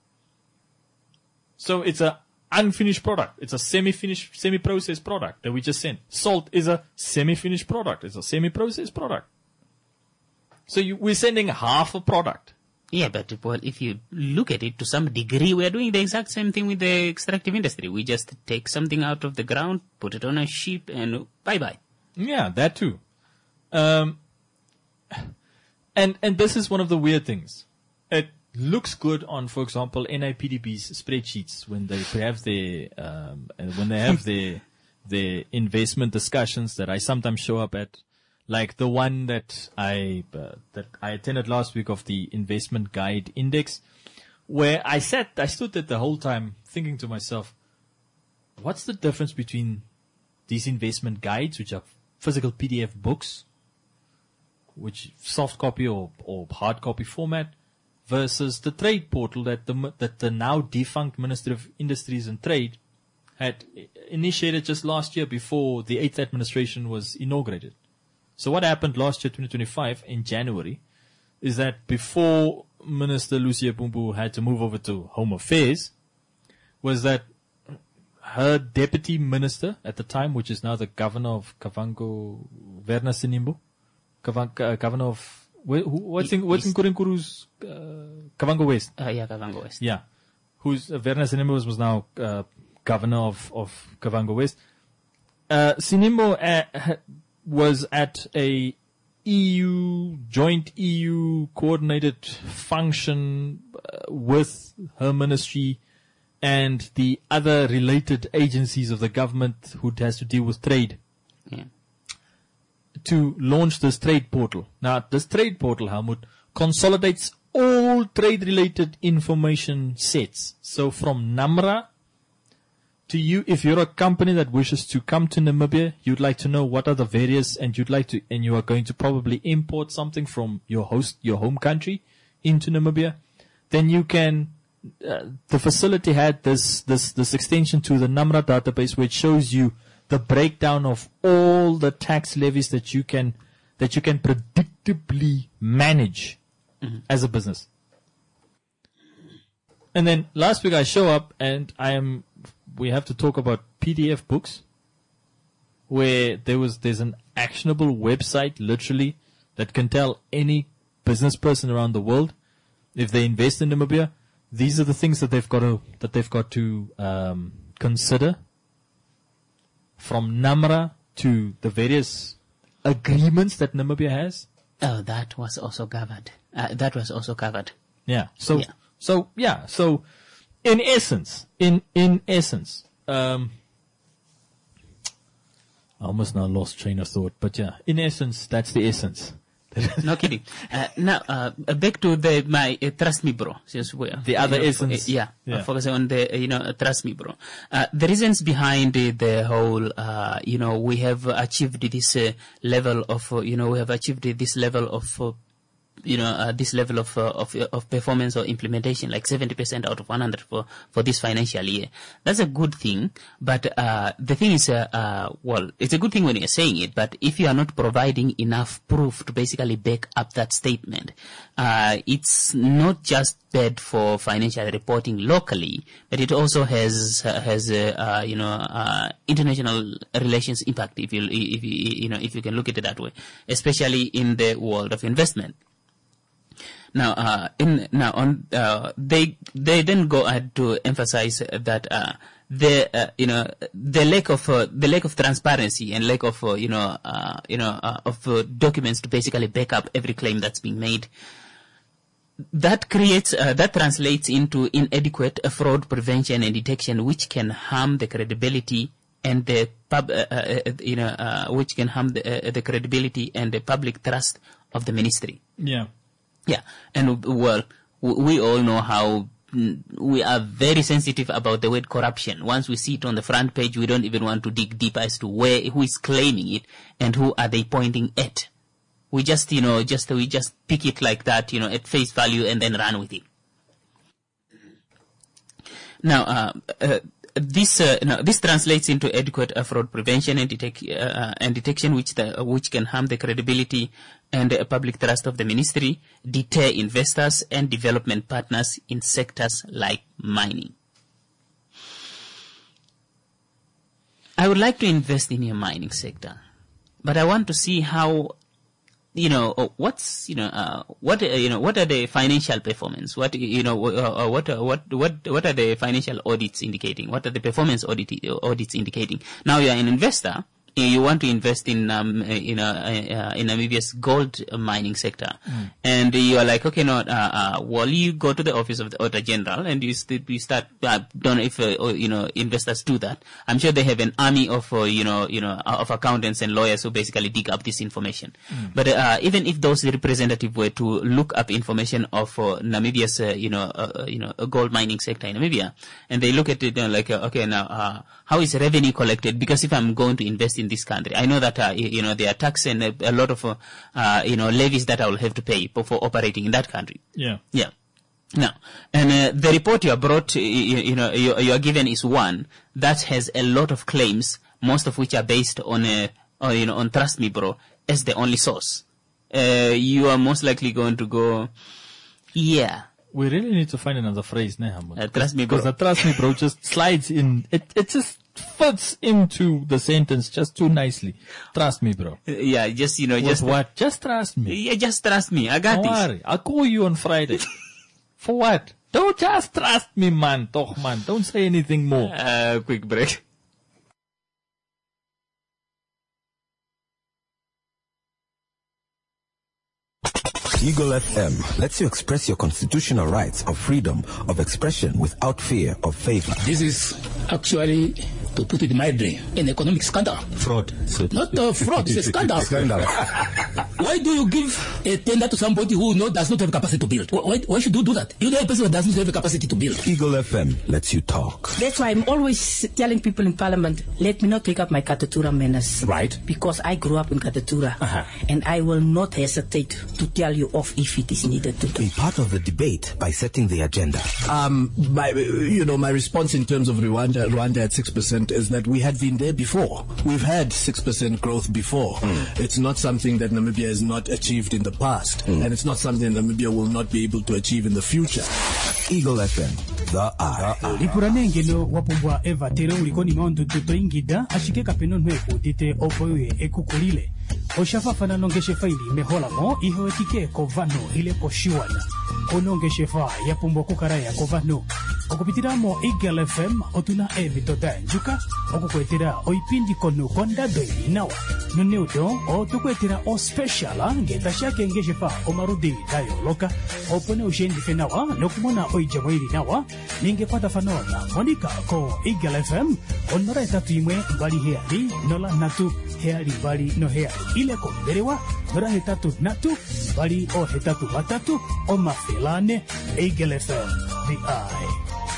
[SPEAKER 3] So it's a unfinished product. It's a semi-finished, semi-processed product that we just sent. Salt is a semi-finished product. It's a semi-processed product. So you, we're sending half a product.
[SPEAKER 2] Yeah, but well, if you look at it to some degree, we are doing the exact same thing with the extractive industry. We just take something out of the ground, put it on a ship, and bye-bye.
[SPEAKER 3] Yeah, that too. Um, and and this is one of the weird things. It looks good on, for example, N I P D B's spreadsheets when they have their um, when they have their their investment discussions that I sometimes show up at. Like the one that I uh, that I attended last week of the Investment Guide Index, where I sat, I stood there the whole time thinking to myself, what's the difference between these investment guides, which are physical P D F books, which soft copy or, or hard copy format, versus the trade portal that the that the now defunct Ministry of Industries and Trade had initiated just last year before the eighth administration was inaugurated. So what happened last year, twenty twenty-five, in January, is that before Minister Lucia Pumpu had to move over to Home Affairs, was that her deputy minister at the time, which is now the governor of Kavango, Werner Sinimbo, Kavan, uh, governor of, who, what's in, what's in Kurinkuru's, uh, Kavango West?
[SPEAKER 2] Uh, yeah, Kavango West.
[SPEAKER 3] Yeah. Who's, uh, Werner Sinimbo was, was now, uh, governor of, of Kavango West. Uh, Sinimbo, uh, was at a E U, joint E U coordinated function uh, with her ministry and the other related agencies of the government who has to deal with trade.
[SPEAKER 2] Yeah.
[SPEAKER 3] To launch this trade portal. Now, this trade portal, Helmut, consolidates all trade-related information sets. So from NAMRA to you, if you're a company that wishes to come to Namibia, you'd like to know what are the various, and you'd like to, and you are going to probably import something from your host, your home country into Namibia, then you can, uh, the facility had this, this, this extension to the NAMRA database which shows you the breakdown of all the tax levies that you can, that you can predictably manage mm-hmm. as a business. And then last week I show up and I am, we have to talk about P D F books where there was, there's an actionable website literally that can tell any business person around the world if they invest in Namibia, these are the things that they've got to, that they've got to, um, consider from NAMRA to the various agreements that Namibia has.
[SPEAKER 2] Oh, that was also covered. Uh, that was also covered.
[SPEAKER 3] Yeah. So,
[SPEAKER 2] Yeah.
[SPEAKER 3] so, yeah. So, in essence, in, in essence, um, I almost now lost train of thought, but yeah, in essence, that's the essence.
[SPEAKER 2] No kidding. Uh, now, uh, back to the, my, uh, trust me bro. Just where,
[SPEAKER 3] The other
[SPEAKER 2] you know,
[SPEAKER 3] essence.
[SPEAKER 2] Uh, yeah.
[SPEAKER 3] Yeah.
[SPEAKER 2] Uh, focus on the, uh, you know, uh, trust me bro. Uh, the reasons behind uh, the whole, uh, you know, we have achieved this uh, level of, uh, you know, we have achieved this level of, uh, you know, uh, this level of, uh, of, uh, of performance or implementation, like seventy percent out of one hundred for, for this financial year. That's a good thing. But, uh, the thing is, uh, uh, well, it's a good thing when you're saying it, but if you are not providing enough proof to basically back up that statement, uh, it's not just bad for financial reporting locally, but it also has, uh, has, uh, uh, you know, uh, international relations impact, if you, if you, you know, if you can look at it that way, especially in the world of investment. Now, uh, in, now on, uh, they, they then go ahead to emphasize that, uh, the, uh, you know, the lack of, uh, the lack of transparency and lack of, uh, you know, uh, you know, uh, of uh, documents to basically back up every claim that's being made. That creates, uh, that translates into inadequate uh, fraud prevention and detection, which can harm the credibility and the pub, uh, uh, you know, uh, which can harm the, uh, the credibility and the public trust of the ministry.
[SPEAKER 3] Yeah.
[SPEAKER 2] Yeah, and well, we all know how we are very sensitive about the word corruption. Once we see it on the front page, we don't even want to dig deep as to where, who is claiming it and who are they pointing at. We just, you know, just, we just pick it like that, you know, at face value and then run with it. Now, uh, uh This uh, no, this translates into adequate uh, fraud prevention and, detect, uh, and detection, which the, uh, which can harm the credibility and uh, public trust of the ministry, deter investors and development partners in sectors like mining. I would like to invest in your mining sector, but I want to see how you know, uh, what's, you know, uh, what, uh, you know, what are the financial performance? What, you know, uh, uh, what, uh, what, what, what are the financial audits indicating? What are the performance audit, audits indicating? Now you are an investor. You want to invest in, um, you know, uh, in Namibia's gold mining sector. Mm. And you are like, okay, no, uh, uh, well, you go to the office of the Auditor General and you, st- you start, uh, don't know if, uh, or, you know, investors do that. I'm sure they have an army of, uh, you know, you know, of accountants and lawyers who basically dig up this information. Mm. But, uh, even if those representatives were to look up information of, uh, Namibia's, uh, you know, uh, you know, a gold mining sector in Namibia, and they look at it, uh, like, uh, okay, now, uh, how is revenue collected? Because if I'm going to invest in this country, I know that, uh, you know, there are tax and a, a lot of, uh, uh, you know, levies that I will have to pay for, for operating in that country.
[SPEAKER 3] Yeah.
[SPEAKER 2] Yeah. Now, and uh, the report you are brought, you, you know, you, you are given is one that has a lot of claims, most of which are based on, a, or, you know, on Trust Me Bro as the only source. Uh, you are most likely going to go, yeah.
[SPEAKER 3] We really need to find another phrase, Nehamud.
[SPEAKER 2] Uh, trust me, bro.
[SPEAKER 3] Because the Trust Me Bro just slides in. It, it just fits into the sentence just too nicely. Trust me, bro.
[SPEAKER 2] Uh, yeah, just, you know,
[SPEAKER 3] With
[SPEAKER 2] just.
[SPEAKER 3] what? Just trust me.
[SPEAKER 2] Yeah, just trust me. I got
[SPEAKER 3] Don't
[SPEAKER 2] this.
[SPEAKER 3] worry. I'll call you on Friday. For what? Don't just trust me, man. Toch, man. Don't say anything more.
[SPEAKER 2] Uh, quick break.
[SPEAKER 6] Eagle F M lets you express your constitutional rights of freedom of expression without fear of favor.
[SPEAKER 7] This is actually, to put it mildly, an economic scandal.
[SPEAKER 6] Fraud.
[SPEAKER 7] Not a fraud, it's a scandal.
[SPEAKER 6] Scandal.
[SPEAKER 7] Why do you give a tender to somebody who no, does not have capacity to build? Why, why should you do that? You know a person who does not have the capacity to build.
[SPEAKER 6] Eagle F M lets you talk.
[SPEAKER 8] That's why I'm always telling people in Parliament, let me not take up my Katatura manners.
[SPEAKER 7] Right.
[SPEAKER 8] Because I grew up in Katatura.
[SPEAKER 7] Uh-huh.
[SPEAKER 8] And I will not hesitate to tell you off if it is needed to do.
[SPEAKER 6] Be part of the debate by setting the agenda.
[SPEAKER 9] Um, my, you know, my response in terms of Rwanda, Rwanda at six percent is that we had been there before. We've had six percent growth before. Mm. It's not something that Namibia has not achieved in the past. Mm. And it's not something that Namibia will not be able to achieve in the future.
[SPEAKER 6] Eagle F M, the eye.
[SPEAKER 10] Lipuranengelo wapumbwa eva tere ulikoni maundu tuto ingida ashike kapeno nweku tite opoye ekukulile. Oshafafana nongeshe faili mehola mo iho etike kovano ile koshiwana. Onongeshe fa yapumbwa kukaraya kovano. Okupitiramo Eagle F M otuna evitoda njuka. Okukwetera oipindi kono konda doi nawa. Nuneudo o tukwetera o speciala ngeta shake ngeshe fa omarudi dayo loka. Opone ushendi fenawa nokumona oijamoiri nawa. Ninge pata fanona monika ko Eagle F M onora etatu imwe bali heari nola natu heari bali no heari ile konderewa nora hetatu natu bali o hetatu batatu o mafilane Eagle F M the eye.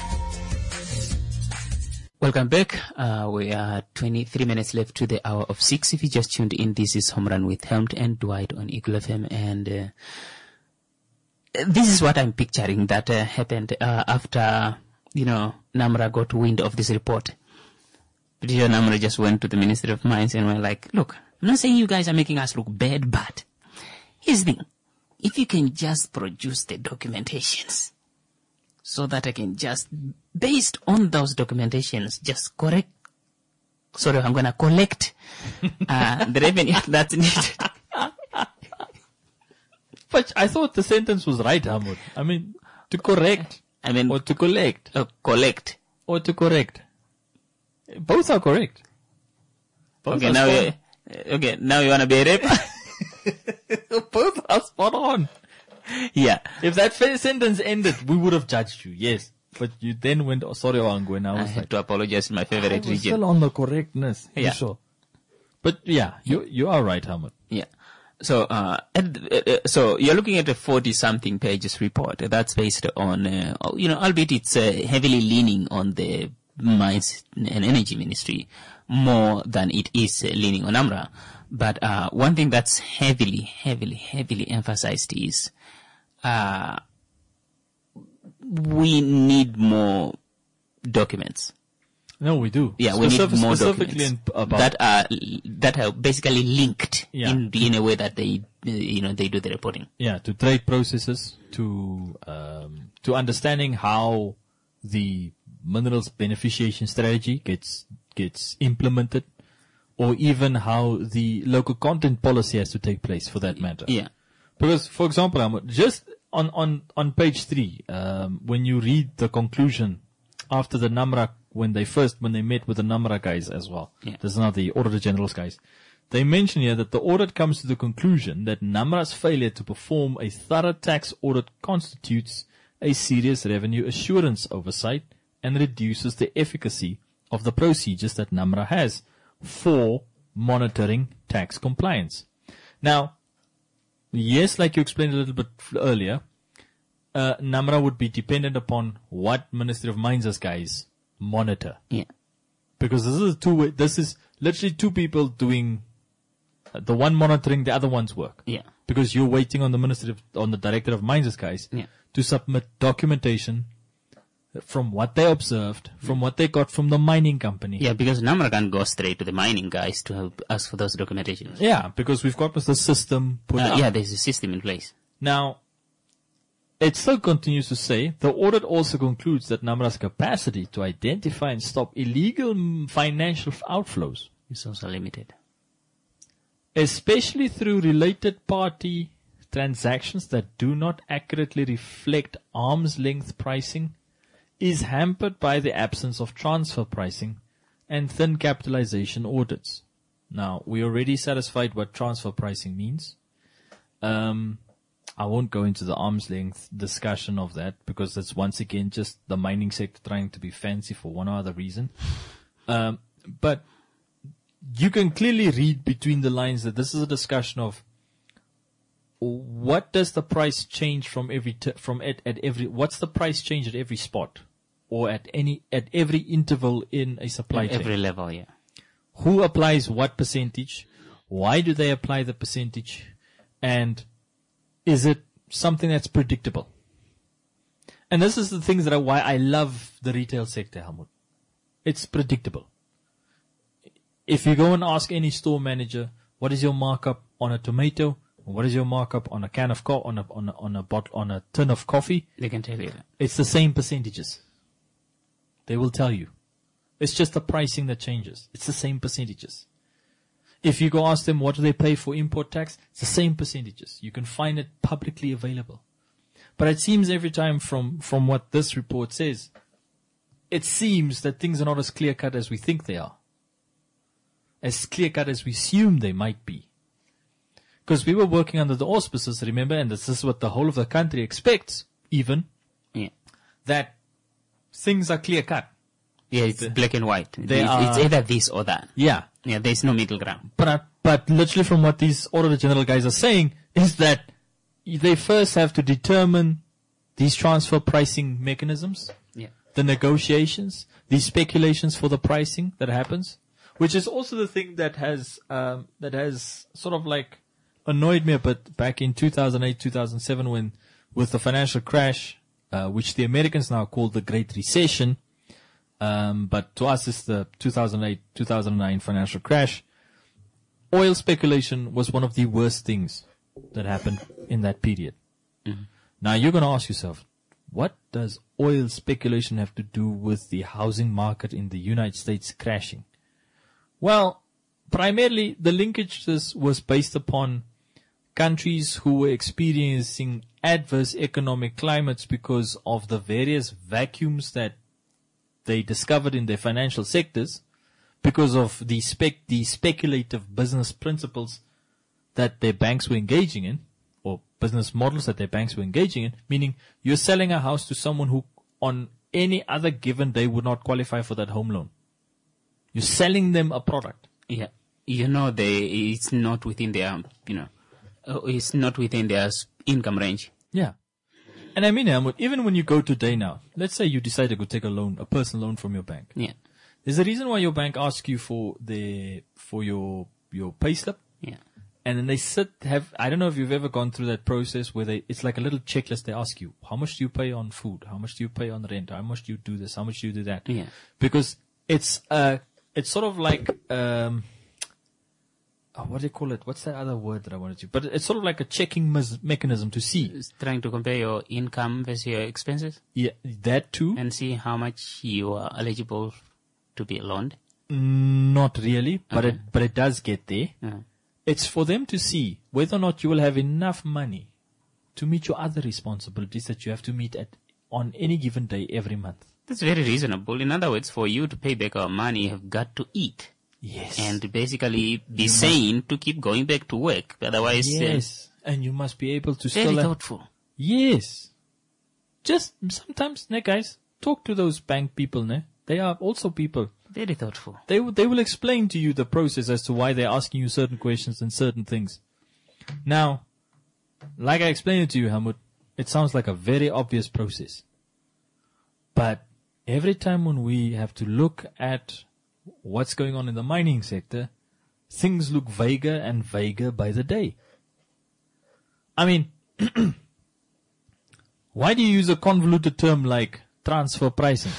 [SPEAKER 2] Welcome back. Uh, we are twenty-three minutes left to the hour of six. If you just tuned in, this is Home Run with Helmut and Dwight on Eagle F M. And uh, this is what I'm picturing that uh, happened uh, after, you know, Namra got wind of this report. Pretty sure Namra just went to the Ministry of Mines and were like, look, I'm not saying you guys are making us look bad, but here's the thing. If you can just produce the documentations so that I can just, based on those documentations, just correct, sorry, I'm going to collect uh, the revenue that's needed.
[SPEAKER 3] But I thought the sentence was right, Hamud. I mean, to correct.
[SPEAKER 2] I mean,
[SPEAKER 3] or to collect.
[SPEAKER 2] Uh, collect.
[SPEAKER 3] Or to correct. Both are correct. Both
[SPEAKER 2] okay,
[SPEAKER 3] are
[SPEAKER 2] now you, okay, now you want to be a rapper?
[SPEAKER 3] Both are spot on.
[SPEAKER 2] Yeah.
[SPEAKER 3] If that sentence ended, we would have judged you, yes. But you then went, oh, sorry, Wangu, and I was
[SPEAKER 2] I
[SPEAKER 3] like,
[SPEAKER 2] had to apologize in my favorite
[SPEAKER 3] I was
[SPEAKER 2] region.
[SPEAKER 3] still on the correctness.
[SPEAKER 2] Yeah.
[SPEAKER 3] Sure. But yeah, you you are right, Hamud.
[SPEAKER 2] Yeah. So, uh, at, uh, so you're looking at a forty-something pages report. That's based on, uh, you know, albeit it's uh, heavily leaning on the Mines and Energy Ministry more than it is uh, leaning on Namra. But uh, one thing that's heavily, heavily, heavily emphasized is uh, we need more documents.
[SPEAKER 3] No, we do.
[SPEAKER 2] Yeah, we
[SPEAKER 3] Specific,
[SPEAKER 2] need more
[SPEAKER 3] specifically
[SPEAKER 2] documents
[SPEAKER 3] in, about
[SPEAKER 2] that are that are basically linked
[SPEAKER 3] yeah.
[SPEAKER 2] in in a way that they you know they do the reporting.
[SPEAKER 3] Yeah, to trade processes, to um, to understanding how the minerals beneficiation strategy gets gets implemented, or even how the local content policy has to take place for that matter.
[SPEAKER 2] Yeah.
[SPEAKER 3] Because, for example, I'm just on, on, on page three, um, when you read the conclusion after the NAMRA, when they first, when they met with the NAMRA guys as well.
[SPEAKER 2] Yeah.
[SPEAKER 3] This is not the Auditor General's guys. They mention here that the audit comes to the conclusion that NAMRA's failure to perform a thorough tax audit constitutes a serious revenue assurance oversight and reduces the efficacy of the procedures that NAMRA has for monitoring tax compliance. Now, yes, like you explained a little bit earlier, uh, NAMRA would be dependent upon what Ministry of Mines guys monitor.
[SPEAKER 2] Yeah.
[SPEAKER 3] Because this is two way, this is literally two people doing, uh, the one monitoring the other one's work.
[SPEAKER 2] Yeah.
[SPEAKER 3] Because you're waiting on the Ministry of, on the Director of Mines guys
[SPEAKER 2] Yeah.
[SPEAKER 3] to submit documentation from what they observed, from what they got from the mining company.
[SPEAKER 2] Yeah, because NAMRA can't go straight to the mining guys to help ask for those documentations.
[SPEAKER 3] Yeah, because we've got the system put
[SPEAKER 2] Uh,
[SPEAKER 3] up.
[SPEAKER 2] yeah, there's a system in place.
[SPEAKER 3] Now, it still continues to say, the audit also concludes that NAMRA's capacity to identify and stop illegal mm, financial outflows
[SPEAKER 2] It's also limited.
[SPEAKER 3] especially through related party transactions that do not accurately reflect arm's length pricing, is hampered by the absence of transfer pricing and thin capitalization audits. Now, we already satisfied what transfer pricing means. Um, I won't go into the arm's length discussion of that because that's once again just the mining sector trying to be fancy for one or other reason. Um, but you can clearly read between the lines that this is a discussion of what does the price change from every t- from at, at every what's the price change at every spot or at any at every interval in a supply
[SPEAKER 2] At
[SPEAKER 3] chain.
[SPEAKER 2] every level, yeah.
[SPEAKER 3] Who applies what percentage? Why do they apply the percentage? And is it something that's predictable? And this is the things that are why I love the retail sector, Helmut. It's predictable. If you go and ask any store manager, what is your markup on a tomato? What is your markup on a can of co- on a on a on a bottle on a tin of coffee?
[SPEAKER 2] They can tell you that.
[SPEAKER 3] It's the same percentages. They will tell you. It's just the pricing that changes. It's the same percentages. If you go ask them what do they pay for import tax, it's the same percentages. You can find it publicly available. But it seems every time from, from what this report says, it seems that things are not as clear cut as we think they are. As clear cut as we assume they might be. Because we were working under the auspices, remember, and this is what the whole of the country expects, even,
[SPEAKER 2] Yeah.
[SPEAKER 3] that things are clear cut.
[SPEAKER 2] Yeah, it's black and white.
[SPEAKER 3] They
[SPEAKER 2] it's,
[SPEAKER 3] are-
[SPEAKER 2] it's either this or that.
[SPEAKER 3] Yeah.
[SPEAKER 2] Yeah, there's no middle ground.
[SPEAKER 3] But, but literally from what these Auditor General guys are saying is that they first have to determine these transfer pricing mechanisms,
[SPEAKER 2] Yeah.
[SPEAKER 3] the negotiations, the speculations for the pricing that happens, which is also the thing that has, um, that has sort of like annoyed me a bit back in two thousand eight, two thousand seven when, with the financial crash, uh, which the Americans now call the Great Recession, um, but to us it's the two thousand eight, two thousand nine financial crash. Oil speculation was one of the worst things that happened in that period.
[SPEAKER 2] Mm-hmm.
[SPEAKER 3] Now you're going to ask yourself, what does oil speculation have to do with the housing market in the United States crashing? Well, primarily the linkages was based upon countries who were experiencing adverse economic climates because of the various vacuums that they discovered in their financial sectors, because of the spec, the speculative business principles that their banks were engaging in, or business models that their banks were engaging in, meaning you're selling a house to someone who on any other given day would not qualify for that home loan. You're selling them a product.
[SPEAKER 2] Yeah. You know, they, it's not within their, you know, uh, it's not within their s- income range.
[SPEAKER 3] Yeah. And I mean, Helmut, even when you go today now, let's say you decide to go take a loan, a personal loan from your bank.
[SPEAKER 2] Yeah.
[SPEAKER 3] There's a reason why your bank asks you for the, for your, your payslip.
[SPEAKER 2] Yeah.
[SPEAKER 3] And then they sit, have, I don't know if you've ever gone through that process where they, it's like a little checklist. They ask you, how much do you pay on food? How much do you pay on rent? How much do you do this? How much do you do that?
[SPEAKER 2] Yeah.
[SPEAKER 3] Because it's, uh, it's sort of like, um, oh, what do you call it? What's that other word that I wanted to, but it's sort of like a checking mes- mechanism to see.
[SPEAKER 2] It's trying to compare your income versus your expenses
[SPEAKER 3] Yeah, that too.
[SPEAKER 2] and see how much you are eligible to be loaned.
[SPEAKER 3] Not really, but
[SPEAKER 2] Okay.
[SPEAKER 3] it but it does get there.
[SPEAKER 2] Uh,
[SPEAKER 3] It's for them to see whether or not you will have enough money to meet your other responsibilities that you have to meet at on any given day every month.
[SPEAKER 2] That's very reasonable. In other words, for you to pay back our money, you have got to eat.
[SPEAKER 3] Yes.
[SPEAKER 2] And basically be sane to keep going back to work. Otherwise, uh,
[SPEAKER 3] Yes. And you must be able to
[SPEAKER 2] very
[SPEAKER 3] still have-
[SPEAKER 2] thoughtful.
[SPEAKER 3] Yes. Just sometimes, ne, guys, talk to those bank people, ne? They are also people.
[SPEAKER 2] Very thoughtful.
[SPEAKER 3] They will, they will explain to you the process as to why they're asking you certain questions and certain things. Now, like I explained it to you, Helmut, it sounds like a very obvious process. But every time when we have to look at what's going on in the mining sector, things look vaguer and vaguer by the day. I mean, why do you use a convoluted term like transfer pricing?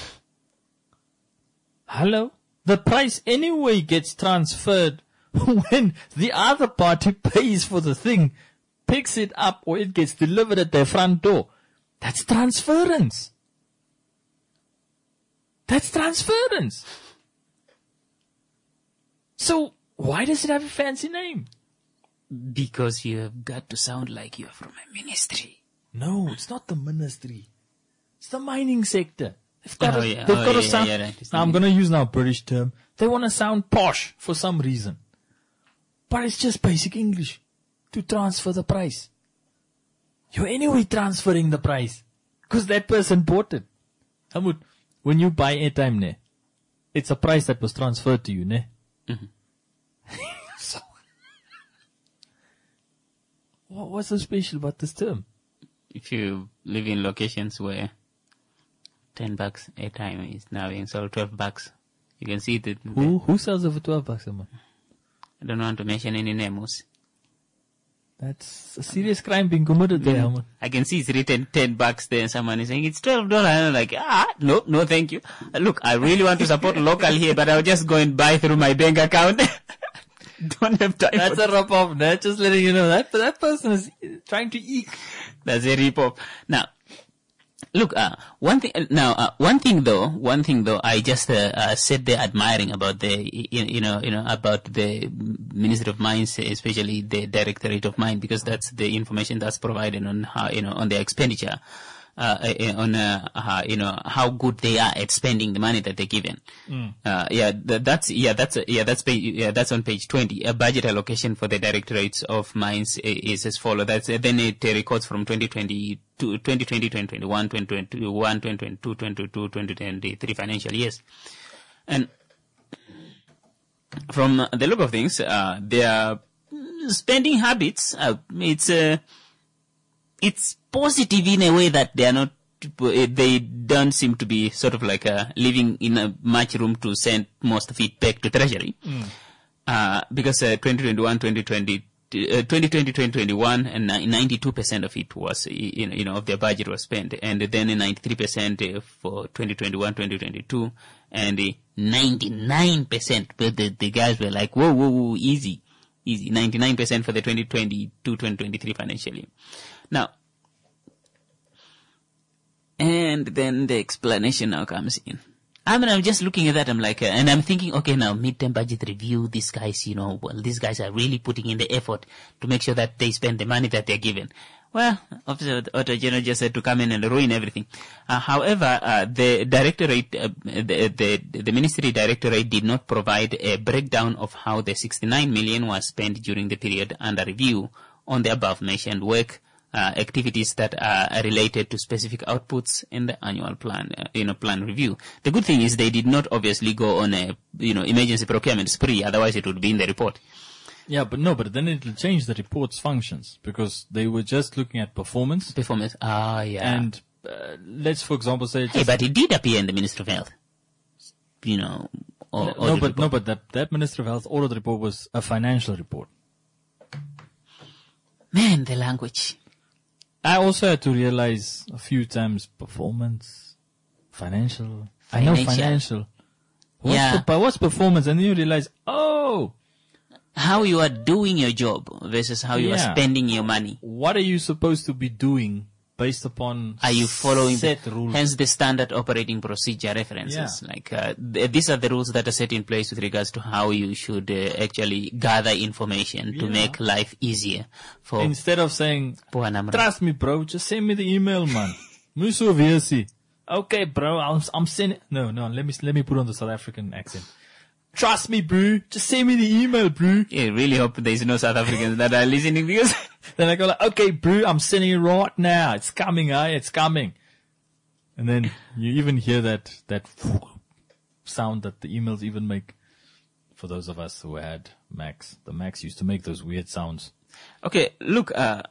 [SPEAKER 3] Hello? The price anyway gets transferred when the other party pays for the thing, picks it up, or it gets delivered at their front door. That's transference. That's transference. So, why does it have a fancy name?
[SPEAKER 2] Because you have got to sound like you're from a ministry.
[SPEAKER 3] No, it's not the ministry. It's the mining sector. They've got
[SPEAKER 2] Oh,
[SPEAKER 3] to,
[SPEAKER 2] yeah.
[SPEAKER 3] they've
[SPEAKER 2] Oh,
[SPEAKER 3] got to
[SPEAKER 2] yeah,
[SPEAKER 3] sound,
[SPEAKER 2] yeah, right. It's
[SPEAKER 3] now I'm
[SPEAKER 2] not-
[SPEAKER 3] going to use now a British term. They want to sound posh for some reason. But it's just basic English to transfer the price. You're anyway transferring the price because that person bought it. Helmut, when you buy airtime, ne, it's a price that was transferred to you, ne?
[SPEAKER 2] Mhm.
[SPEAKER 3] So, what, what's so special about this term?
[SPEAKER 2] If you live in locations where ten bucks airtime is now being sold twelve bucks, you can see that.
[SPEAKER 3] Who who sells it for twelve bucks a month?
[SPEAKER 2] I don't want to mention any names.
[SPEAKER 3] That's a serious crime being committed there, Helmut.
[SPEAKER 2] I can see it's written ten bucks there and someone is saying it's twelve dollars. And I'm like, ah, no, no, thank you. Uh, Look, I really want to support local here, but I'll just go and buy through my bank account. Don't have time.
[SPEAKER 3] That's
[SPEAKER 2] for
[SPEAKER 3] a rip off. That's just letting you know that that person is trying to eke.
[SPEAKER 2] That's a rip off. Now, look, uh, one thing, uh, now, uh, one thing though, one thing though, I just, uh, uh, sat there admiring about the, you, you know, you know, about the Ministry of Mines, especially the Directorate of Mine, because that's the information that's provided on how, you know, on their expenditure, uh, uh, on, uh, uh, you know, how good they are at spending the money that they're given.
[SPEAKER 3] Mm.
[SPEAKER 2] Uh, yeah, th- that's, yeah, that's, uh, yeah, that's page, yeah, that's on page twenty. A budget allocation for the Directorates of Mines i- is as follows. That's, uh, then it uh, records from twenty twenty to twenty twenty, twenty twenty-one, twenty twenty-one, twenty twenty-two, twenty twenty-two, twenty twenty-three financial years. And from the look of things, uh, their spending habits, uh, it's, uh, it's positive in a way that they are not, they don't seem to be sort of like uh, living in a much room to send most of it back to Treasury.
[SPEAKER 3] Mm.
[SPEAKER 2] Uh, because uh, twenty twenty-one, twenty twenty, uh, twenty twenty, twenty twenty-one, and ninety-two percent of it was, you know, you know, of their budget was spent, and then ninety-three percent for twenty twenty-one, twenty twenty-two, and ninety-nine percent. But the, the guys were like, whoa, whoa, whoa, easy, easy. ninety-nine percent for the twenty twenty-two, twenty twenty-three financial year. Now, and then the explanation now comes in. I mean, I'm just looking at that, I'm like, uh, and I'm thinking, okay, now midterm budget review, these guys, you know, well, these guys are really putting in the effort to make sure that they spend the money that they're given. Well, obviously, the Auditor General just said to come in and ruin everything. Uh, however, uh, the directorate, uh, the, the, the ministry directorate did not provide a breakdown of how the sixty-nine million was spent during the period under review on the above mentioned work. Uh, activities that are related to specific outputs in the annual plan, uh, you know, plan review. The good thing is they did not obviously go on a, you know, emergency procurement spree, otherwise it would be in the report.
[SPEAKER 3] Yeah, but no, but then it'll change the report's functions because they were just looking at performance.
[SPEAKER 2] Performance, ah, yeah.
[SPEAKER 3] And uh, let's, for example, say...
[SPEAKER 2] Hey, but it did appear in the Ministry of Health. You know, or,
[SPEAKER 3] no,
[SPEAKER 2] or
[SPEAKER 3] no
[SPEAKER 2] the
[SPEAKER 3] but
[SPEAKER 2] report.
[SPEAKER 3] no, but that, that Ministry of Health audit report was a financial report.
[SPEAKER 2] Man, the language.
[SPEAKER 3] I also had to realize a few times performance, financial. I know
[SPEAKER 2] Financial.
[SPEAKER 3] financial. What's
[SPEAKER 2] Yeah.
[SPEAKER 3] the- but what's performance? And then you realize, oh,
[SPEAKER 2] How you are doing your job versus how you are
[SPEAKER 3] Yeah.
[SPEAKER 2] spending your money.
[SPEAKER 3] what are you supposed to be doing based upon
[SPEAKER 2] Are you following
[SPEAKER 3] set
[SPEAKER 2] the,
[SPEAKER 3] rules?
[SPEAKER 2] hence the standard operating procedure references?
[SPEAKER 3] Yeah.
[SPEAKER 2] Like uh, th- these are the rules that are set in place with regards to how you should uh, actually gather information to
[SPEAKER 3] Yeah.
[SPEAKER 2] make life easier for
[SPEAKER 3] Instead of saying,
[SPEAKER 2] poor Namra.
[SPEAKER 3] trust me, bro, just send me the email, man. Muso Viesi. Okay, bro, I'm, I'm sending. No, no, let me let me put on the South African accent. Trust me, bro. Just send me the email, bro.
[SPEAKER 2] I really hope there's no South Africans that are listening because
[SPEAKER 3] Then I go like, okay, bro, I'm sending it right now. It's coming, eh? It's coming. And then you even hear that that sound that the emails even make. For those of us who had Macs, the Macs used to make those weird sounds.
[SPEAKER 2] okay, look, uh,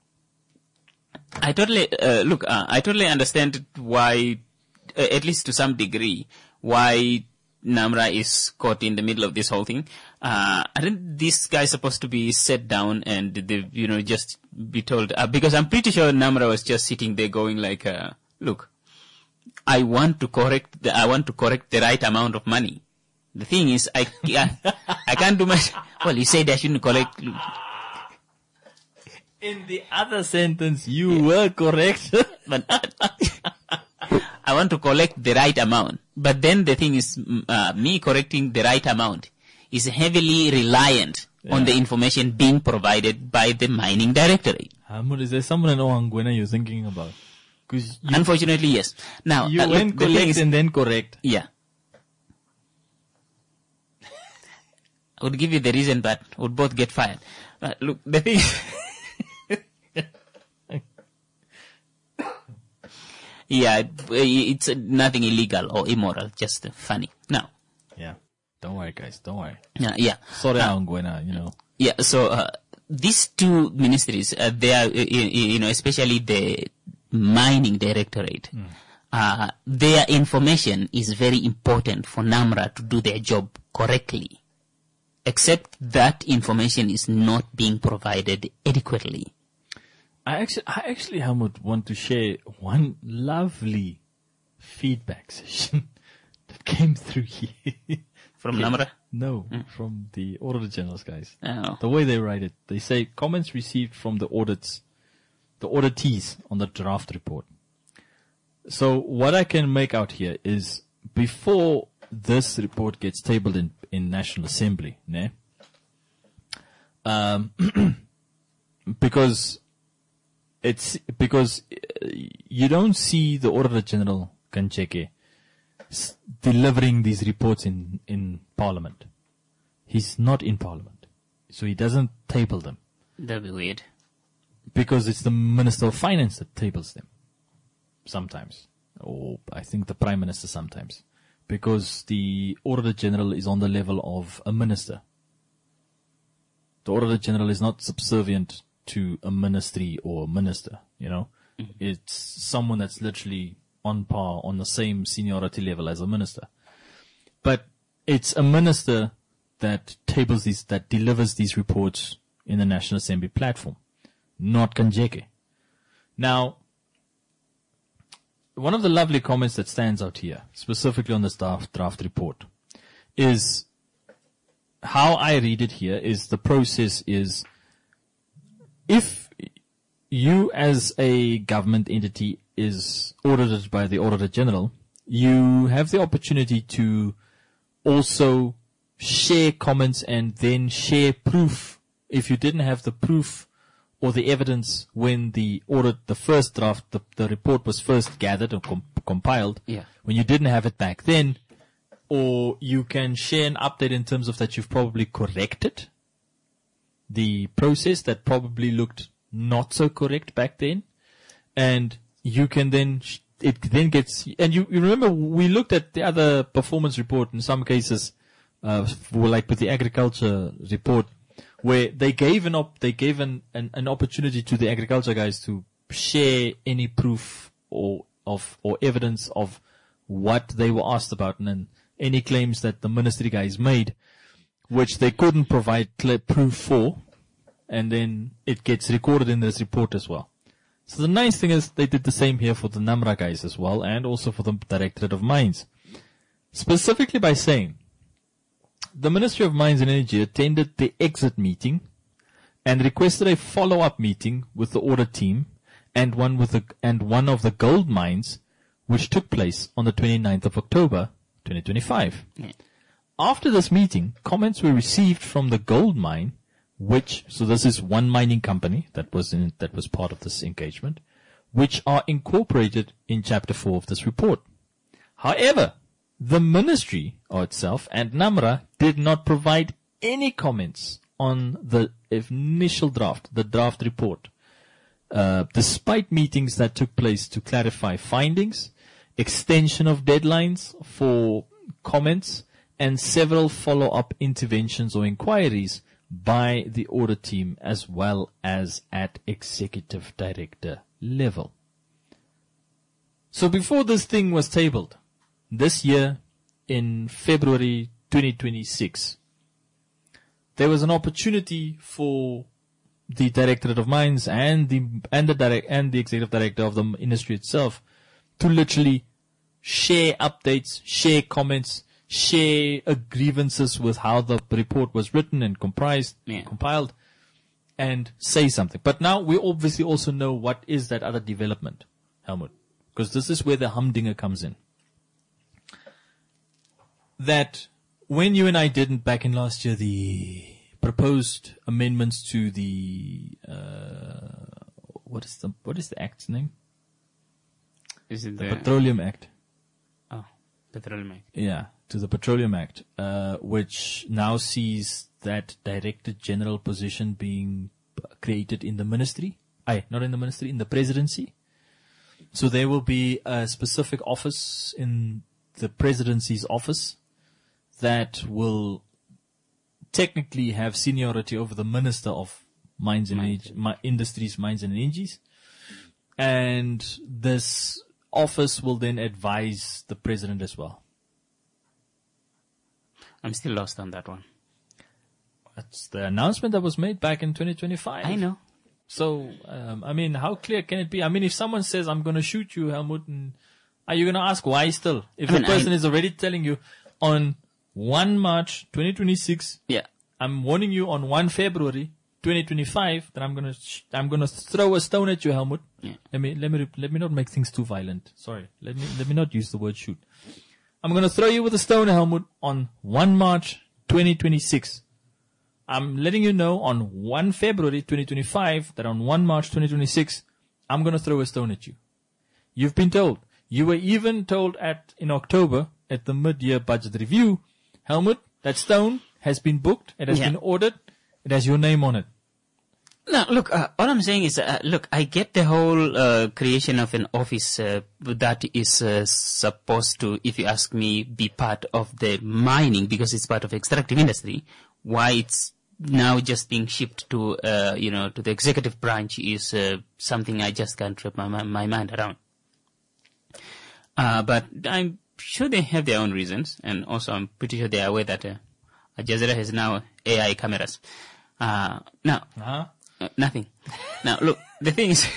[SPEAKER 2] I totally uh, look. Uh, I totally understand why, uh, at least to some degree, why Namra is caught in the middle of this whole thing. Uh, I think this guy is supposed to be set down and they, you know, just be told uh, because I'm pretty sure Namra was just sitting there going like, uh, "Look, I want to correct. The, I want to correct the right amount of money. The thing is, I I, I can't do much. Well, you said I shouldn't collect."
[SPEAKER 3] In the other sentence, you were correct.
[SPEAKER 2] But I want to collect the right amount. But then the thing is, mm, uh, me correcting the right amount is heavily reliant
[SPEAKER 3] Yeah.
[SPEAKER 2] on the information being provided by the mining directorate.
[SPEAKER 3] Hamud, is there someone in Oangwena you're thinking about? Because you,
[SPEAKER 2] Unfortunately, yes. Now,
[SPEAKER 3] you
[SPEAKER 2] uh, look,
[SPEAKER 3] went
[SPEAKER 2] the thing
[SPEAKER 3] collect
[SPEAKER 2] is,
[SPEAKER 3] and then correct.
[SPEAKER 2] yeah. I would give you the reason, but would both get fired. Uh, look, the thing yeah, it, it's uh, nothing illegal or immoral, just uh, funny. Now,
[SPEAKER 3] Yeah. Don't worry, guys. Don't worry.
[SPEAKER 2] yeah, yeah.
[SPEAKER 3] Sorry,
[SPEAKER 2] Uh,
[SPEAKER 3] Oangwena, you know.
[SPEAKER 2] Yeah, so uh, these two ministries, uh, they are, uh, you you know, especially the mining directorate, uh, their information is very important for NAMRA to do their job correctly. Except that information is not being provided adequately.
[SPEAKER 3] I actually, I actually, Hamud, want to share one lovely feedback session that came through here.
[SPEAKER 2] From
[SPEAKER 3] Okay.
[SPEAKER 2] NAMRA?
[SPEAKER 3] No, from the Auditor General's guys.
[SPEAKER 2] Oh.
[SPEAKER 3] The way they write it, they say comments received from the audits, the auditees on the draft report. So what I can make out here is before this report gets tabled in, in National Assembly, ne? Um, because it's, because uh, you don't see the Auditor General, Kancheke, s- delivering these reports in, in Parliament. He's not in Parliament. So he doesn't table them.
[SPEAKER 2] That'd be weird.
[SPEAKER 3] Because it's the Minister of Finance that tables them. Sometimes. Or I think the Prime Minister sometimes. Because the Auditor General is on the level of a minister. The Auditor General is not subservient to a ministry or a minister, you know. Mm-hmm. It's someone that's literally on par, on the same seniority level as a minister. But it's a minister that tables these, that delivers these reports in the National Assembly platform, not Kanjeke. Now, one of the lovely comments that stands out here, specifically on this draft, draft report, is how I read it here is the process is if you as a government entity is audited by the Auditor General, you have the opportunity to also share comments and then share proof if you didn't have the proof or the evidence when the audit, the first draft, the, the report was first gathered or com- compiled,
[SPEAKER 2] Yeah.
[SPEAKER 3] when you didn't have it back then, or you can share an update in terms of that you've probably corrected the process that probably looked not so correct back then, and you can then, sh- it then gets, and you, you remember we looked at the other performance report in some cases, uh, for like with the agriculture report, where they gave an op, they gave an, an, an opportunity to the agriculture guys to share any proof or of, or evidence of what they were asked about and then any claims that the ministry guys made, which they couldn't provide clear proof for, and then it gets recorded in this report as well. So the nice thing is they did the same here for the NAMRA guys as well, and also for the Directorate of Mines. Specifically by saying, the Ministry of Mines and Energy attended the exit meeting and requested a follow-up meeting with the audit team and one with the, and one of the gold mines, which took place on the twenty-ninth of October, twenty twenty-five.
[SPEAKER 2] Yeah.
[SPEAKER 3] After this meeting, comments were received from the gold mine, which, so this is one mining company that was in, that was part of this engagement, which are incorporated in chapter four of this report. However, the ministry or itself and NAMRA did not provide any comments on the initial draft, the draft report, uh, despite meetings that took place to clarify findings, extension of deadlines for comments, and several follow-up interventions or inquiries by the audit team as well as at executive director level. So before this thing was tabled, this year in February twenty twenty-six, there was an opportunity for the Directorate of Mines and the and the direct and the executive director of the industry itself to literally share updates, share comments, share uh, grievances with how the report was written and comprised,
[SPEAKER 2] Yeah.
[SPEAKER 3] compiled, and say something. But now we obviously also know what is that other development, Helmut, because this is where the humdinger comes in. That when you and I didn't back in last year the proposed amendments to the uh, what is the what is the act's name?
[SPEAKER 2] Is it
[SPEAKER 3] The
[SPEAKER 2] the,
[SPEAKER 3] Petroleum Act.
[SPEAKER 2] oh, Petroleum Act?
[SPEAKER 3] Yeah, to the Petroleum Act, uh, which now sees that Director General position being created in the ministry. Aye, not in the ministry, in the presidency. So there will be a specific office in the presidency's office that will technically have seniority over the Minister of Mines and Energy, mi- Industries, Mines and Energies. And this office will then advise the president as well.
[SPEAKER 2] I'm still lost on that one.
[SPEAKER 3] That's the announcement that was made back in twenty twenty-five.
[SPEAKER 2] I know.
[SPEAKER 3] So, um, I mean, how clear can it be? I mean, if someone says, I'm going to shoot you, Helmut, and are you going to ask why still? If
[SPEAKER 2] I
[SPEAKER 3] the
[SPEAKER 2] mean,
[SPEAKER 3] person
[SPEAKER 2] I-
[SPEAKER 3] is already telling you on first March twenty twenty-six,
[SPEAKER 2] Yeah.
[SPEAKER 3] I'm warning you on first February twenty twenty-five that I'm going to, sh- I'm going to throw a stone at you, Helmut.
[SPEAKER 2] Yeah.
[SPEAKER 3] Let me, let me, re- let me not make things too violent. Sorry. Let me, let me not use the word shoot. I'm going to throw you with a stone, Helmut, on first March twenty twenty-six. I'm letting you know on first February twenty twenty-five that on first March twenty twenty-six, I'm going to throw a stone at you. You've been told. You were even told at, in October, at the mid-year budget review, Helmut, that stone has been booked, it has
[SPEAKER 2] Yeah.
[SPEAKER 3] been ordered, it has your name on it.
[SPEAKER 2] No, look, uh, all I'm saying is, uh, look, I get the whole uh, creation of an office uh, that is uh, supposed to, if you ask me, be part of the mining because it's part of extractive industry. Why it's now just being shipped to, uh, you know, to the executive branch is uh, something I just can't wrap my, my, my mind around. Uh, but I'm sure they have their own reasons, and also I'm pretty sure they are aware that uh, Al Jazeera has now A I cameras. Uh, now,
[SPEAKER 3] Uh-huh.
[SPEAKER 2] uh, nothing. Now, look, the thing is,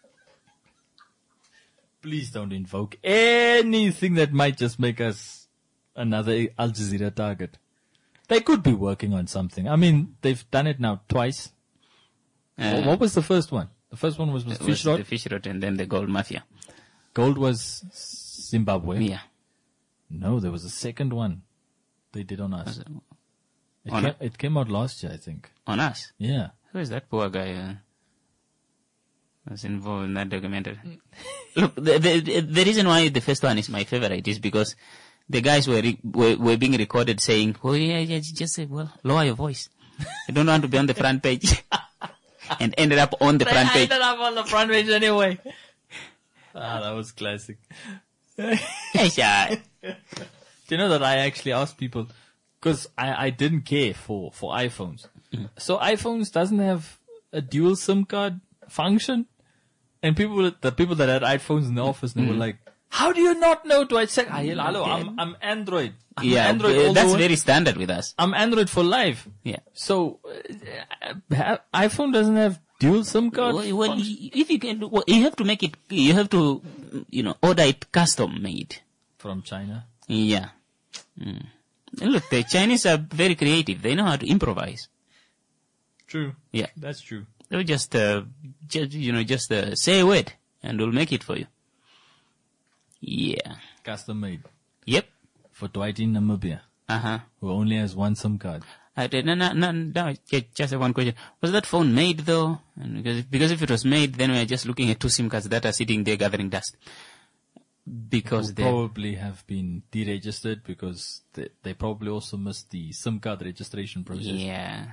[SPEAKER 3] Please don't invoke anything that might just make us another Al Jazeera target. They could be working on something. I mean, they've done it now twice.
[SPEAKER 2] uh,
[SPEAKER 3] what was the first one? The first one was, was
[SPEAKER 2] it was
[SPEAKER 3] Fish Rod.
[SPEAKER 2] the fish rod and then the gold mafia.
[SPEAKER 3] Gold was Zimbabwe.
[SPEAKER 2] Yeah.
[SPEAKER 3] No, there was a second one they did on us.
[SPEAKER 2] Was it
[SPEAKER 3] It
[SPEAKER 2] on
[SPEAKER 3] came,
[SPEAKER 2] us?
[SPEAKER 3] it came out last year, I think.
[SPEAKER 2] On us.
[SPEAKER 3] Yeah.
[SPEAKER 2] Who is that poor guy uh, was involved in that documentary? Look, the, the the reason why the first one is my favorite is because the guys were re- were, were being recorded saying, "Oh yeah, yeah, just say, well, lower your voice. I don't want to be on the front page," and ended up on the front page.
[SPEAKER 3] ended up on the front page anyway. Ah, that was classic.
[SPEAKER 2] Yes, yeah.
[SPEAKER 3] Do you know that I actually asked people, because I, I didn't care for, for iPhones. So iPhones doesn't have a dual SIM card function. And people, the people that had iPhones in the office, they were like, how do you not know? Do I check? Ah, hello, I'm, I'm Android. I'm
[SPEAKER 2] Yeah,
[SPEAKER 3] Android
[SPEAKER 2] uh,
[SPEAKER 3] all the
[SPEAKER 2] that's
[SPEAKER 3] way.
[SPEAKER 2] very standard with us.
[SPEAKER 3] I'm Android for life.
[SPEAKER 2] Yeah.
[SPEAKER 3] So, uh, ha- iPhone doesn't have dual SIM card.
[SPEAKER 2] Well, well,
[SPEAKER 3] function?
[SPEAKER 2] if you can, well, you have to make it. You have to, you know, order it custom made.
[SPEAKER 3] From China.
[SPEAKER 2] Yeah. Mm. And look, the Chinese are very creative. They know how to improvise.
[SPEAKER 3] True.
[SPEAKER 2] Yeah.
[SPEAKER 3] That's true.
[SPEAKER 2] So just, uh, just, you know, just uh, say a word and we'll make it for you. Yeah.
[SPEAKER 3] Custom made.
[SPEAKER 2] Yep.
[SPEAKER 3] For Dwight in Namibia.
[SPEAKER 2] Uh-huh.
[SPEAKER 3] Who only has one SIM card.
[SPEAKER 2] I did, no, no, no, no, just have one question. Was that phone made though? And because, because if it was made, then we're just looking at two SIM cards that are sitting there gathering dust. Because
[SPEAKER 3] they probably have been deregistered because they, they probably also missed the SIM card registration process.
[SPEAKER 2] Yeah.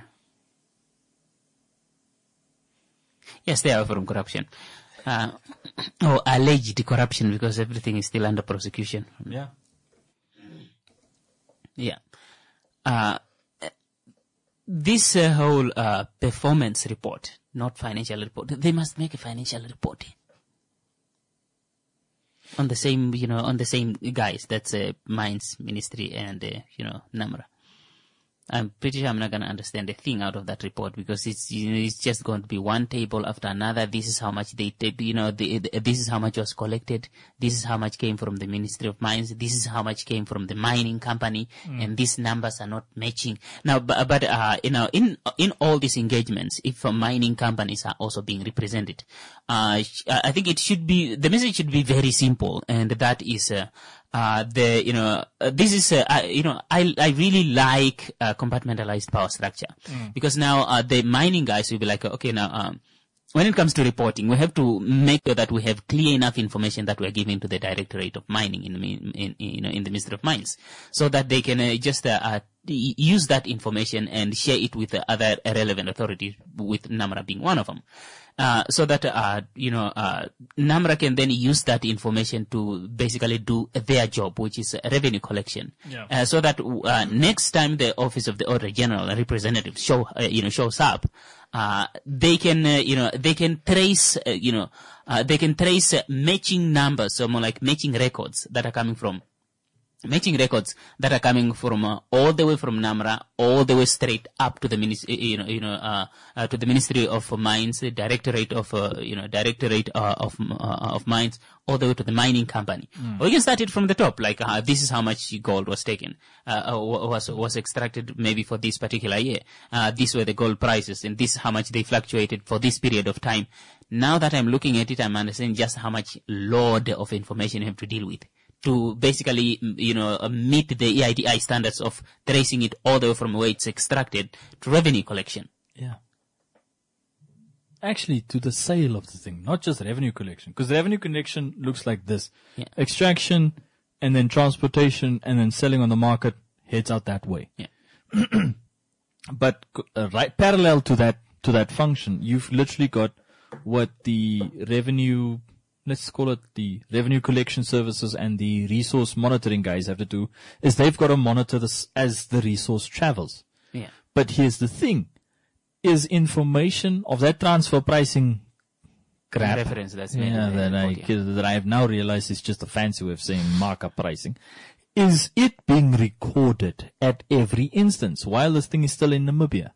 [SPEAKER 2] Yes, they are from corruption. Uh, or alleged corruption because everything is still under prosecution.
[SPEAKER 3] Yeah.
[SPEAKER 2] Yeah. Uh, this uh, whole uh, performance report, not financial report, they must make a financial report. On the same, you know, on the same guys, that's uh, Mines Ministry and, uh, you know, NAMRA. I'm pretty sure I'm not going to understand a thing out of that report because it's, you know, it's just going to be one table after another. This is how much they, they you know, the, the, this is how much was collected. This is how much came from the Ministry of Mines. This is how much came from the mining company. Mm. And these numbers are not matching. Now, but, but uh, you know, in, in all these engagements, if uh, mining companies are also being represented, uh, I think it should be, the message should be very simple. And that is, uh, Uh, the, you know, uh, this is, uh, I, you know, I, I really like, uh, compartmentalized power structure. Mm. Because now, uh, the mining guys will be like, okay, now, um, when it comes to reporting, we have to make sure that we have clear enough information that we're giving to the Directorate of Mining in, in, in you know, in the Ministry of Mines, so that they can uh, just uh, uh, use that information and share it with the other relevant authorities, with NAMRA being one of them. Uh, so that, uh, you know, uh, NAMRA can then use that information to basically do their job, which is revenue collection. Yeah. Uh, so that, uh, next time the Office of the Auditor General representative show, uh, you know, shows up, uh, they can, uh, you know, they can trace, uh, you know, uh, they can trace uh, matching numbers, so more like matching records that are coming from matching records that are coming from uh, all the way from NAMRA, all the way straight up to the ministry, you know, you know, uh, uh, to the Ministry of Mines, the Directorate of, uh, you know, Directorate uh, of uh, of Mines, all the way to the mining company. Mm. Or you can start it from the top, like uh, this is how much gold was taken, uh, was was extracted maybe for this particular year. Uh, these were the gold prices, and this is how much they fluctuated for this period of time. Now that I'm looking at it, I'm understanding just how much load of information you have to deal with to basically, you know, uh, meet the E I D I standards of tracing it all the way from where it's extracted to revenue collection.
[SPEAKER 3] Yeah. Actually, to the sale of the thing, not just revenue collection. Because revenue collection looks like this.
[SPEAKER 2] Yeah.
[SPEAKER 3] Extraction, and then transportation, and then selling on the market heads out that way.
[SPEAKER 2] Yeah.
[SPEAKER 3] But uh, right parallel to that, to that function, you've literally got what the revenue, let's call it the revenue collection services and the resource monitoring guys have to do, is they've got to monitor this as the resource travels.
[SPEAKER 2] Yeah.
[SPEAKER 3] But here's the thing, is information of that transfer pricing crap.
[SPEAKER 2] Reference that's made
[SPEAKER 3] yeah, that I, that I have now realized is just a fancy way of saying markup pricing. Is it being recorded at every instance while this thing is still in Namibia?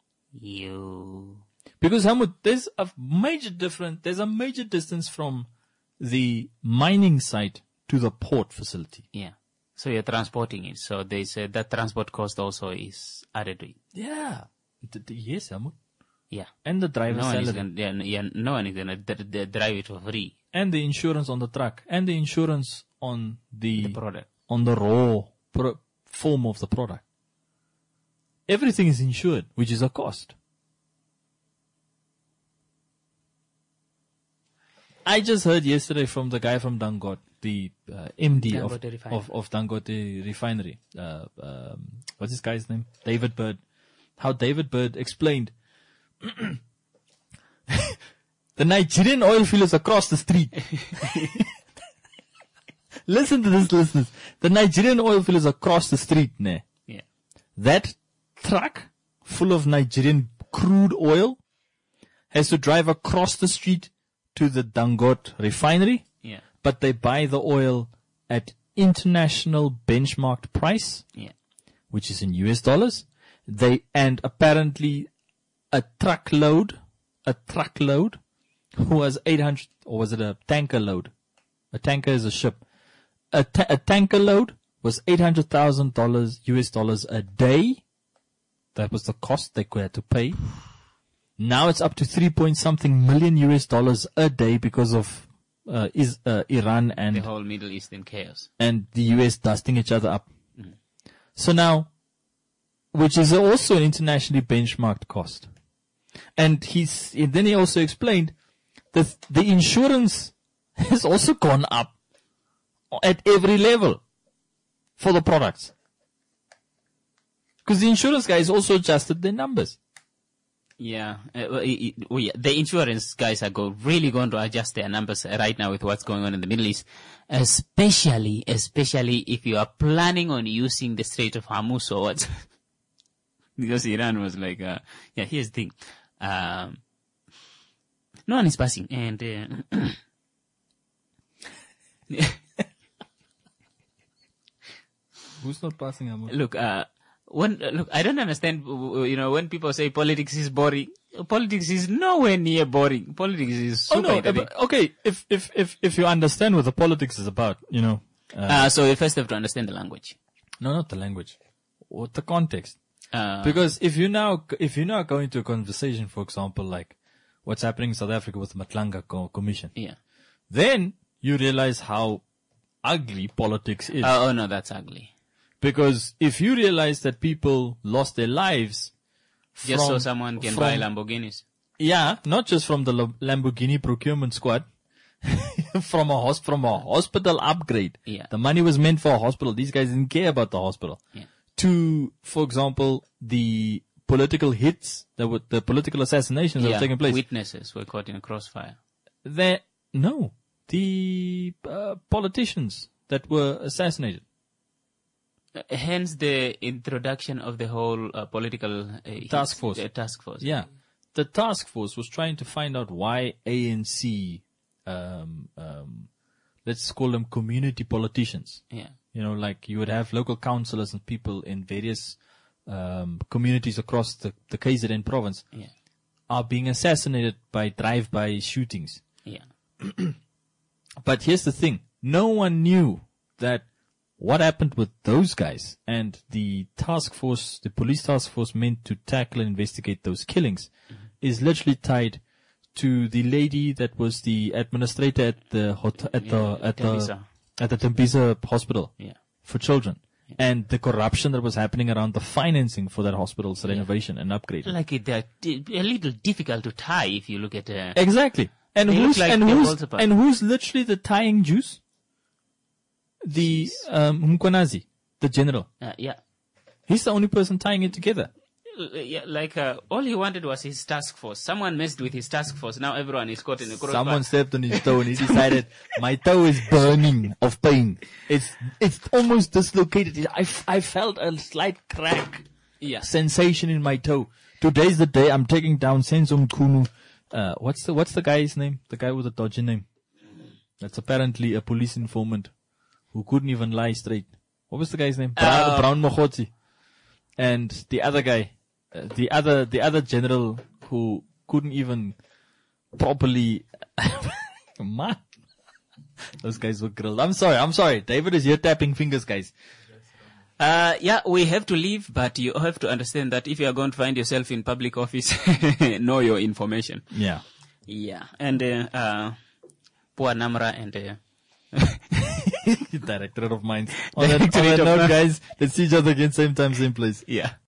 [SPEAKER 2] You.
[SPEAKER 3] Because Helmut, there's a major difference, there's a major distance from the mining site to the port facility.
[SPEAKER 2] Yeah. So you're transporting it. So they said that transport cost also is added to it.
[SPEAKER 3] Yeah. D- d- yes, Helmut.
[SPEAKER 2] Yeah.
[SPEAKER 3] And the driver's
[SPEAKER 2] no one
[SPEAKER 3] salary.
[SPEAKER 2] is gonna, yeah, yeah, no one is going to d- d- drive it for free.
[SPEAKER 3] And the insurance on the truck. And the insurance on the,
[SPEAKER 2] the product.
[SPEAKER 3] On the raw pro- form of the product. Everything is insured, which is a cost. I just heard yesterday from the guy from Dangote, the uh, M D of, of, of Dangote Refinery. Uh, um, what's this guy's name? David Bird. How David Bird explained the Nigerian oil field is across the street. Listen to this, listeners. The Nigerian oil field is across the street, ne?
[SPEAKER 2] Yeah.
[SPEAKER 3] That truck full of Nigerian crude oil has to drive across the street to the Dangote refinery,
[SPEAKER 2] yeah.
[SPEAKER 3] But they buy the oil at international benchmarked price,
[SPEAKER 2] yeah.
[SPEAKER 3] Which is in U S dollars. They, and apparently a truckload, a truckload was eight hundred, or was it a tanker load? A tanker is a ship. A, ta- a tanker load was eight hundred thousand dollars U S dollars a day. That was the cost they had to pay. Now it's up to three point something million U S dollars a day because of uh, is uh, Iran and
[SPEAKER 2] the whole Middle Eastern chaos,
[SPEAKER 3] and the U S dusting each other up. Mm-hmm. So now, which is also an internationally benchmarked cost, and he's and then he also explained that the insurance has also gone up at every level for the products, because the insurance guys also adjusted their numbers.
[SPEAKER 2] Yeah, uh, well, it, well, yeah, the insurance guys are go, really going to adjust their numbers right now with what's going on in the Middle East, especially, especially if you are planning on using the Strait of Hormuz or what. Because Iran was like, uh, yeah, here's the thing. Um, no one is passing, and uh,
[SPEAKER 3] who's not passing? Amo?
[SPEAKER 2] Look, uh, when uh, look, I don't understand. You know, when people say politics is boring, politics is nowhere near boring. Politics is super.
[SPEAKER 3] Oh no, but, okay. If if if if you understand what the politics is about, you know.
[SPEAKER 2] Uh, uh, so you first have to understand the language.
[SPEAKER 3] No, not the language. What the context?
[SPEAKER 2] Uh,
[SPEAKER 3] because if you now if you now go into a conversation, for example, like what's happening in South Africa with the Matlanga co- Commission,
[SPEAKER 2] yeah,
[SPEAKER 3] then you realize how ugly politics is.
[SPEAKER 2] Uh, oh no, that's ugly.
[SPEAKER 3] Because if you realize that people lost their lives
[SPEAKER 2] just
[SPEAKER 3] from,
[SPEAKER 2] so someone can
[SPEAKER 3] from,
[SPEAKER 2] buy Lamborghinis.
[SPEAKER 3] Yeah, not just from the Lamborghini procurement squad, from a hos- from a hospital upgrade.
[SPEAKER 2] Yeah.
[SPEAKER 3] The money was meant for a hospital. These guys didn't care about the hospital.
[SPEAKER 2] Yeah.
[SPEAKER 3] To, for example, the political hits, that were, the political assassinations
[SPEAKER 2] yeah.
[SPEAKER 3] that were taking place.
[SPEAKER 2] Witnesses were caught in a crossfire.
[SPEAKER 3] They, no, the uh, politicians that were assassinated.
[SPEAKER 2] Uh, hence the introduction of the whole uh, political uh,
[SPEAKER 3] task force.
[SPEAKER 2] Uh, task force.
[SPEAKER 3] Yeah, the task force was trying to find out why A N C, um, um, let's call them community politicians.
[SPEAKER 2] Yeah,
[SPEAKER 3] you know, like you would have local councillors and people in various um, communities across the the K Z N province.
[SPEAKER 2] Yeah,
[SPEAKER 3] are being assassinated by drive-by shootings.
[SPEAKER 2] Yeah,
[SPEAKER 3] but here's the thing: no one knew that. What happened with those guys and the task force, the police task force meant to tackle and investigate those killings mm-hmm. is literally tied to the lady that was the administrator at the hot- at
[SPEAKER 2] yeah,
[SPEAKER 3] the at
[SPEAKER 2] Tembisa.
[SPEAKER 3] the at the Tembisa hospital
[SPEAKER 2] yeah.
[SPEAKER 3] for children
[SPEAKER 2] yeah.
[SPEAKER 3] and the corruption that was happening around the financing for that hospital's
[SPEAKER 2] yeah.
[SPEAKER 3] renovation and upgrade.
[SPEAKER 2] Like it, they're a little difficult to tie if you look at uh,
[SPEAKER 3] exactly. And who's
[SPEAKER 2] like
[SPEAKER 3] and who's and who's literally the tying juice? The um, Mkwanazi, the general.
[SPEAKER 2] Uh, yeah.
[SPEAKER 3] He's the only person tying it together.
[SPEAKER 2] Yeah, like uh, all he wanted was his task force. Someone messed with his task force. Now everyone is caught in a crossfire.
[SPEAKER 3] Someone stepped on his toe and he decided, my toe is burning of pain. It's it's almost dislocated. I, I felt a slight crack.
[SPEAKER 2] Yeah.
[SPEAKER 3] Sensation in my toe. Today's the day I'm taking down Senzo Mkhunu. Uh, what's the what's the guy's name? The guy with the dodgy name. That's apparently a police informant. Who couldn't even lie straight. What was the guy's name? Brown,
[SPEAKER 2] uh,
[SPEAKER 3] Brown Mogotsi. And the other guy, uh, the other, the other general who couldn't even properly, man. Those guys were grilled. I'm sorry, I'm sorry. David is here tapping fingers, guys.
[SPEAKER 2] Uh, yeah, we have to leave, but you have to understand that if you are going to find yourself in public office, know your information.
[SPEAKER 3] Yeah.
[SPEAKER 2] Yeah. And, uh, uh, poor Namra and, uh,
[SPEAKER 3] Directorate of Mines. On that, on that note, guys, let's see each other again, same time, same place.
[SPEAKER 2] Yeah.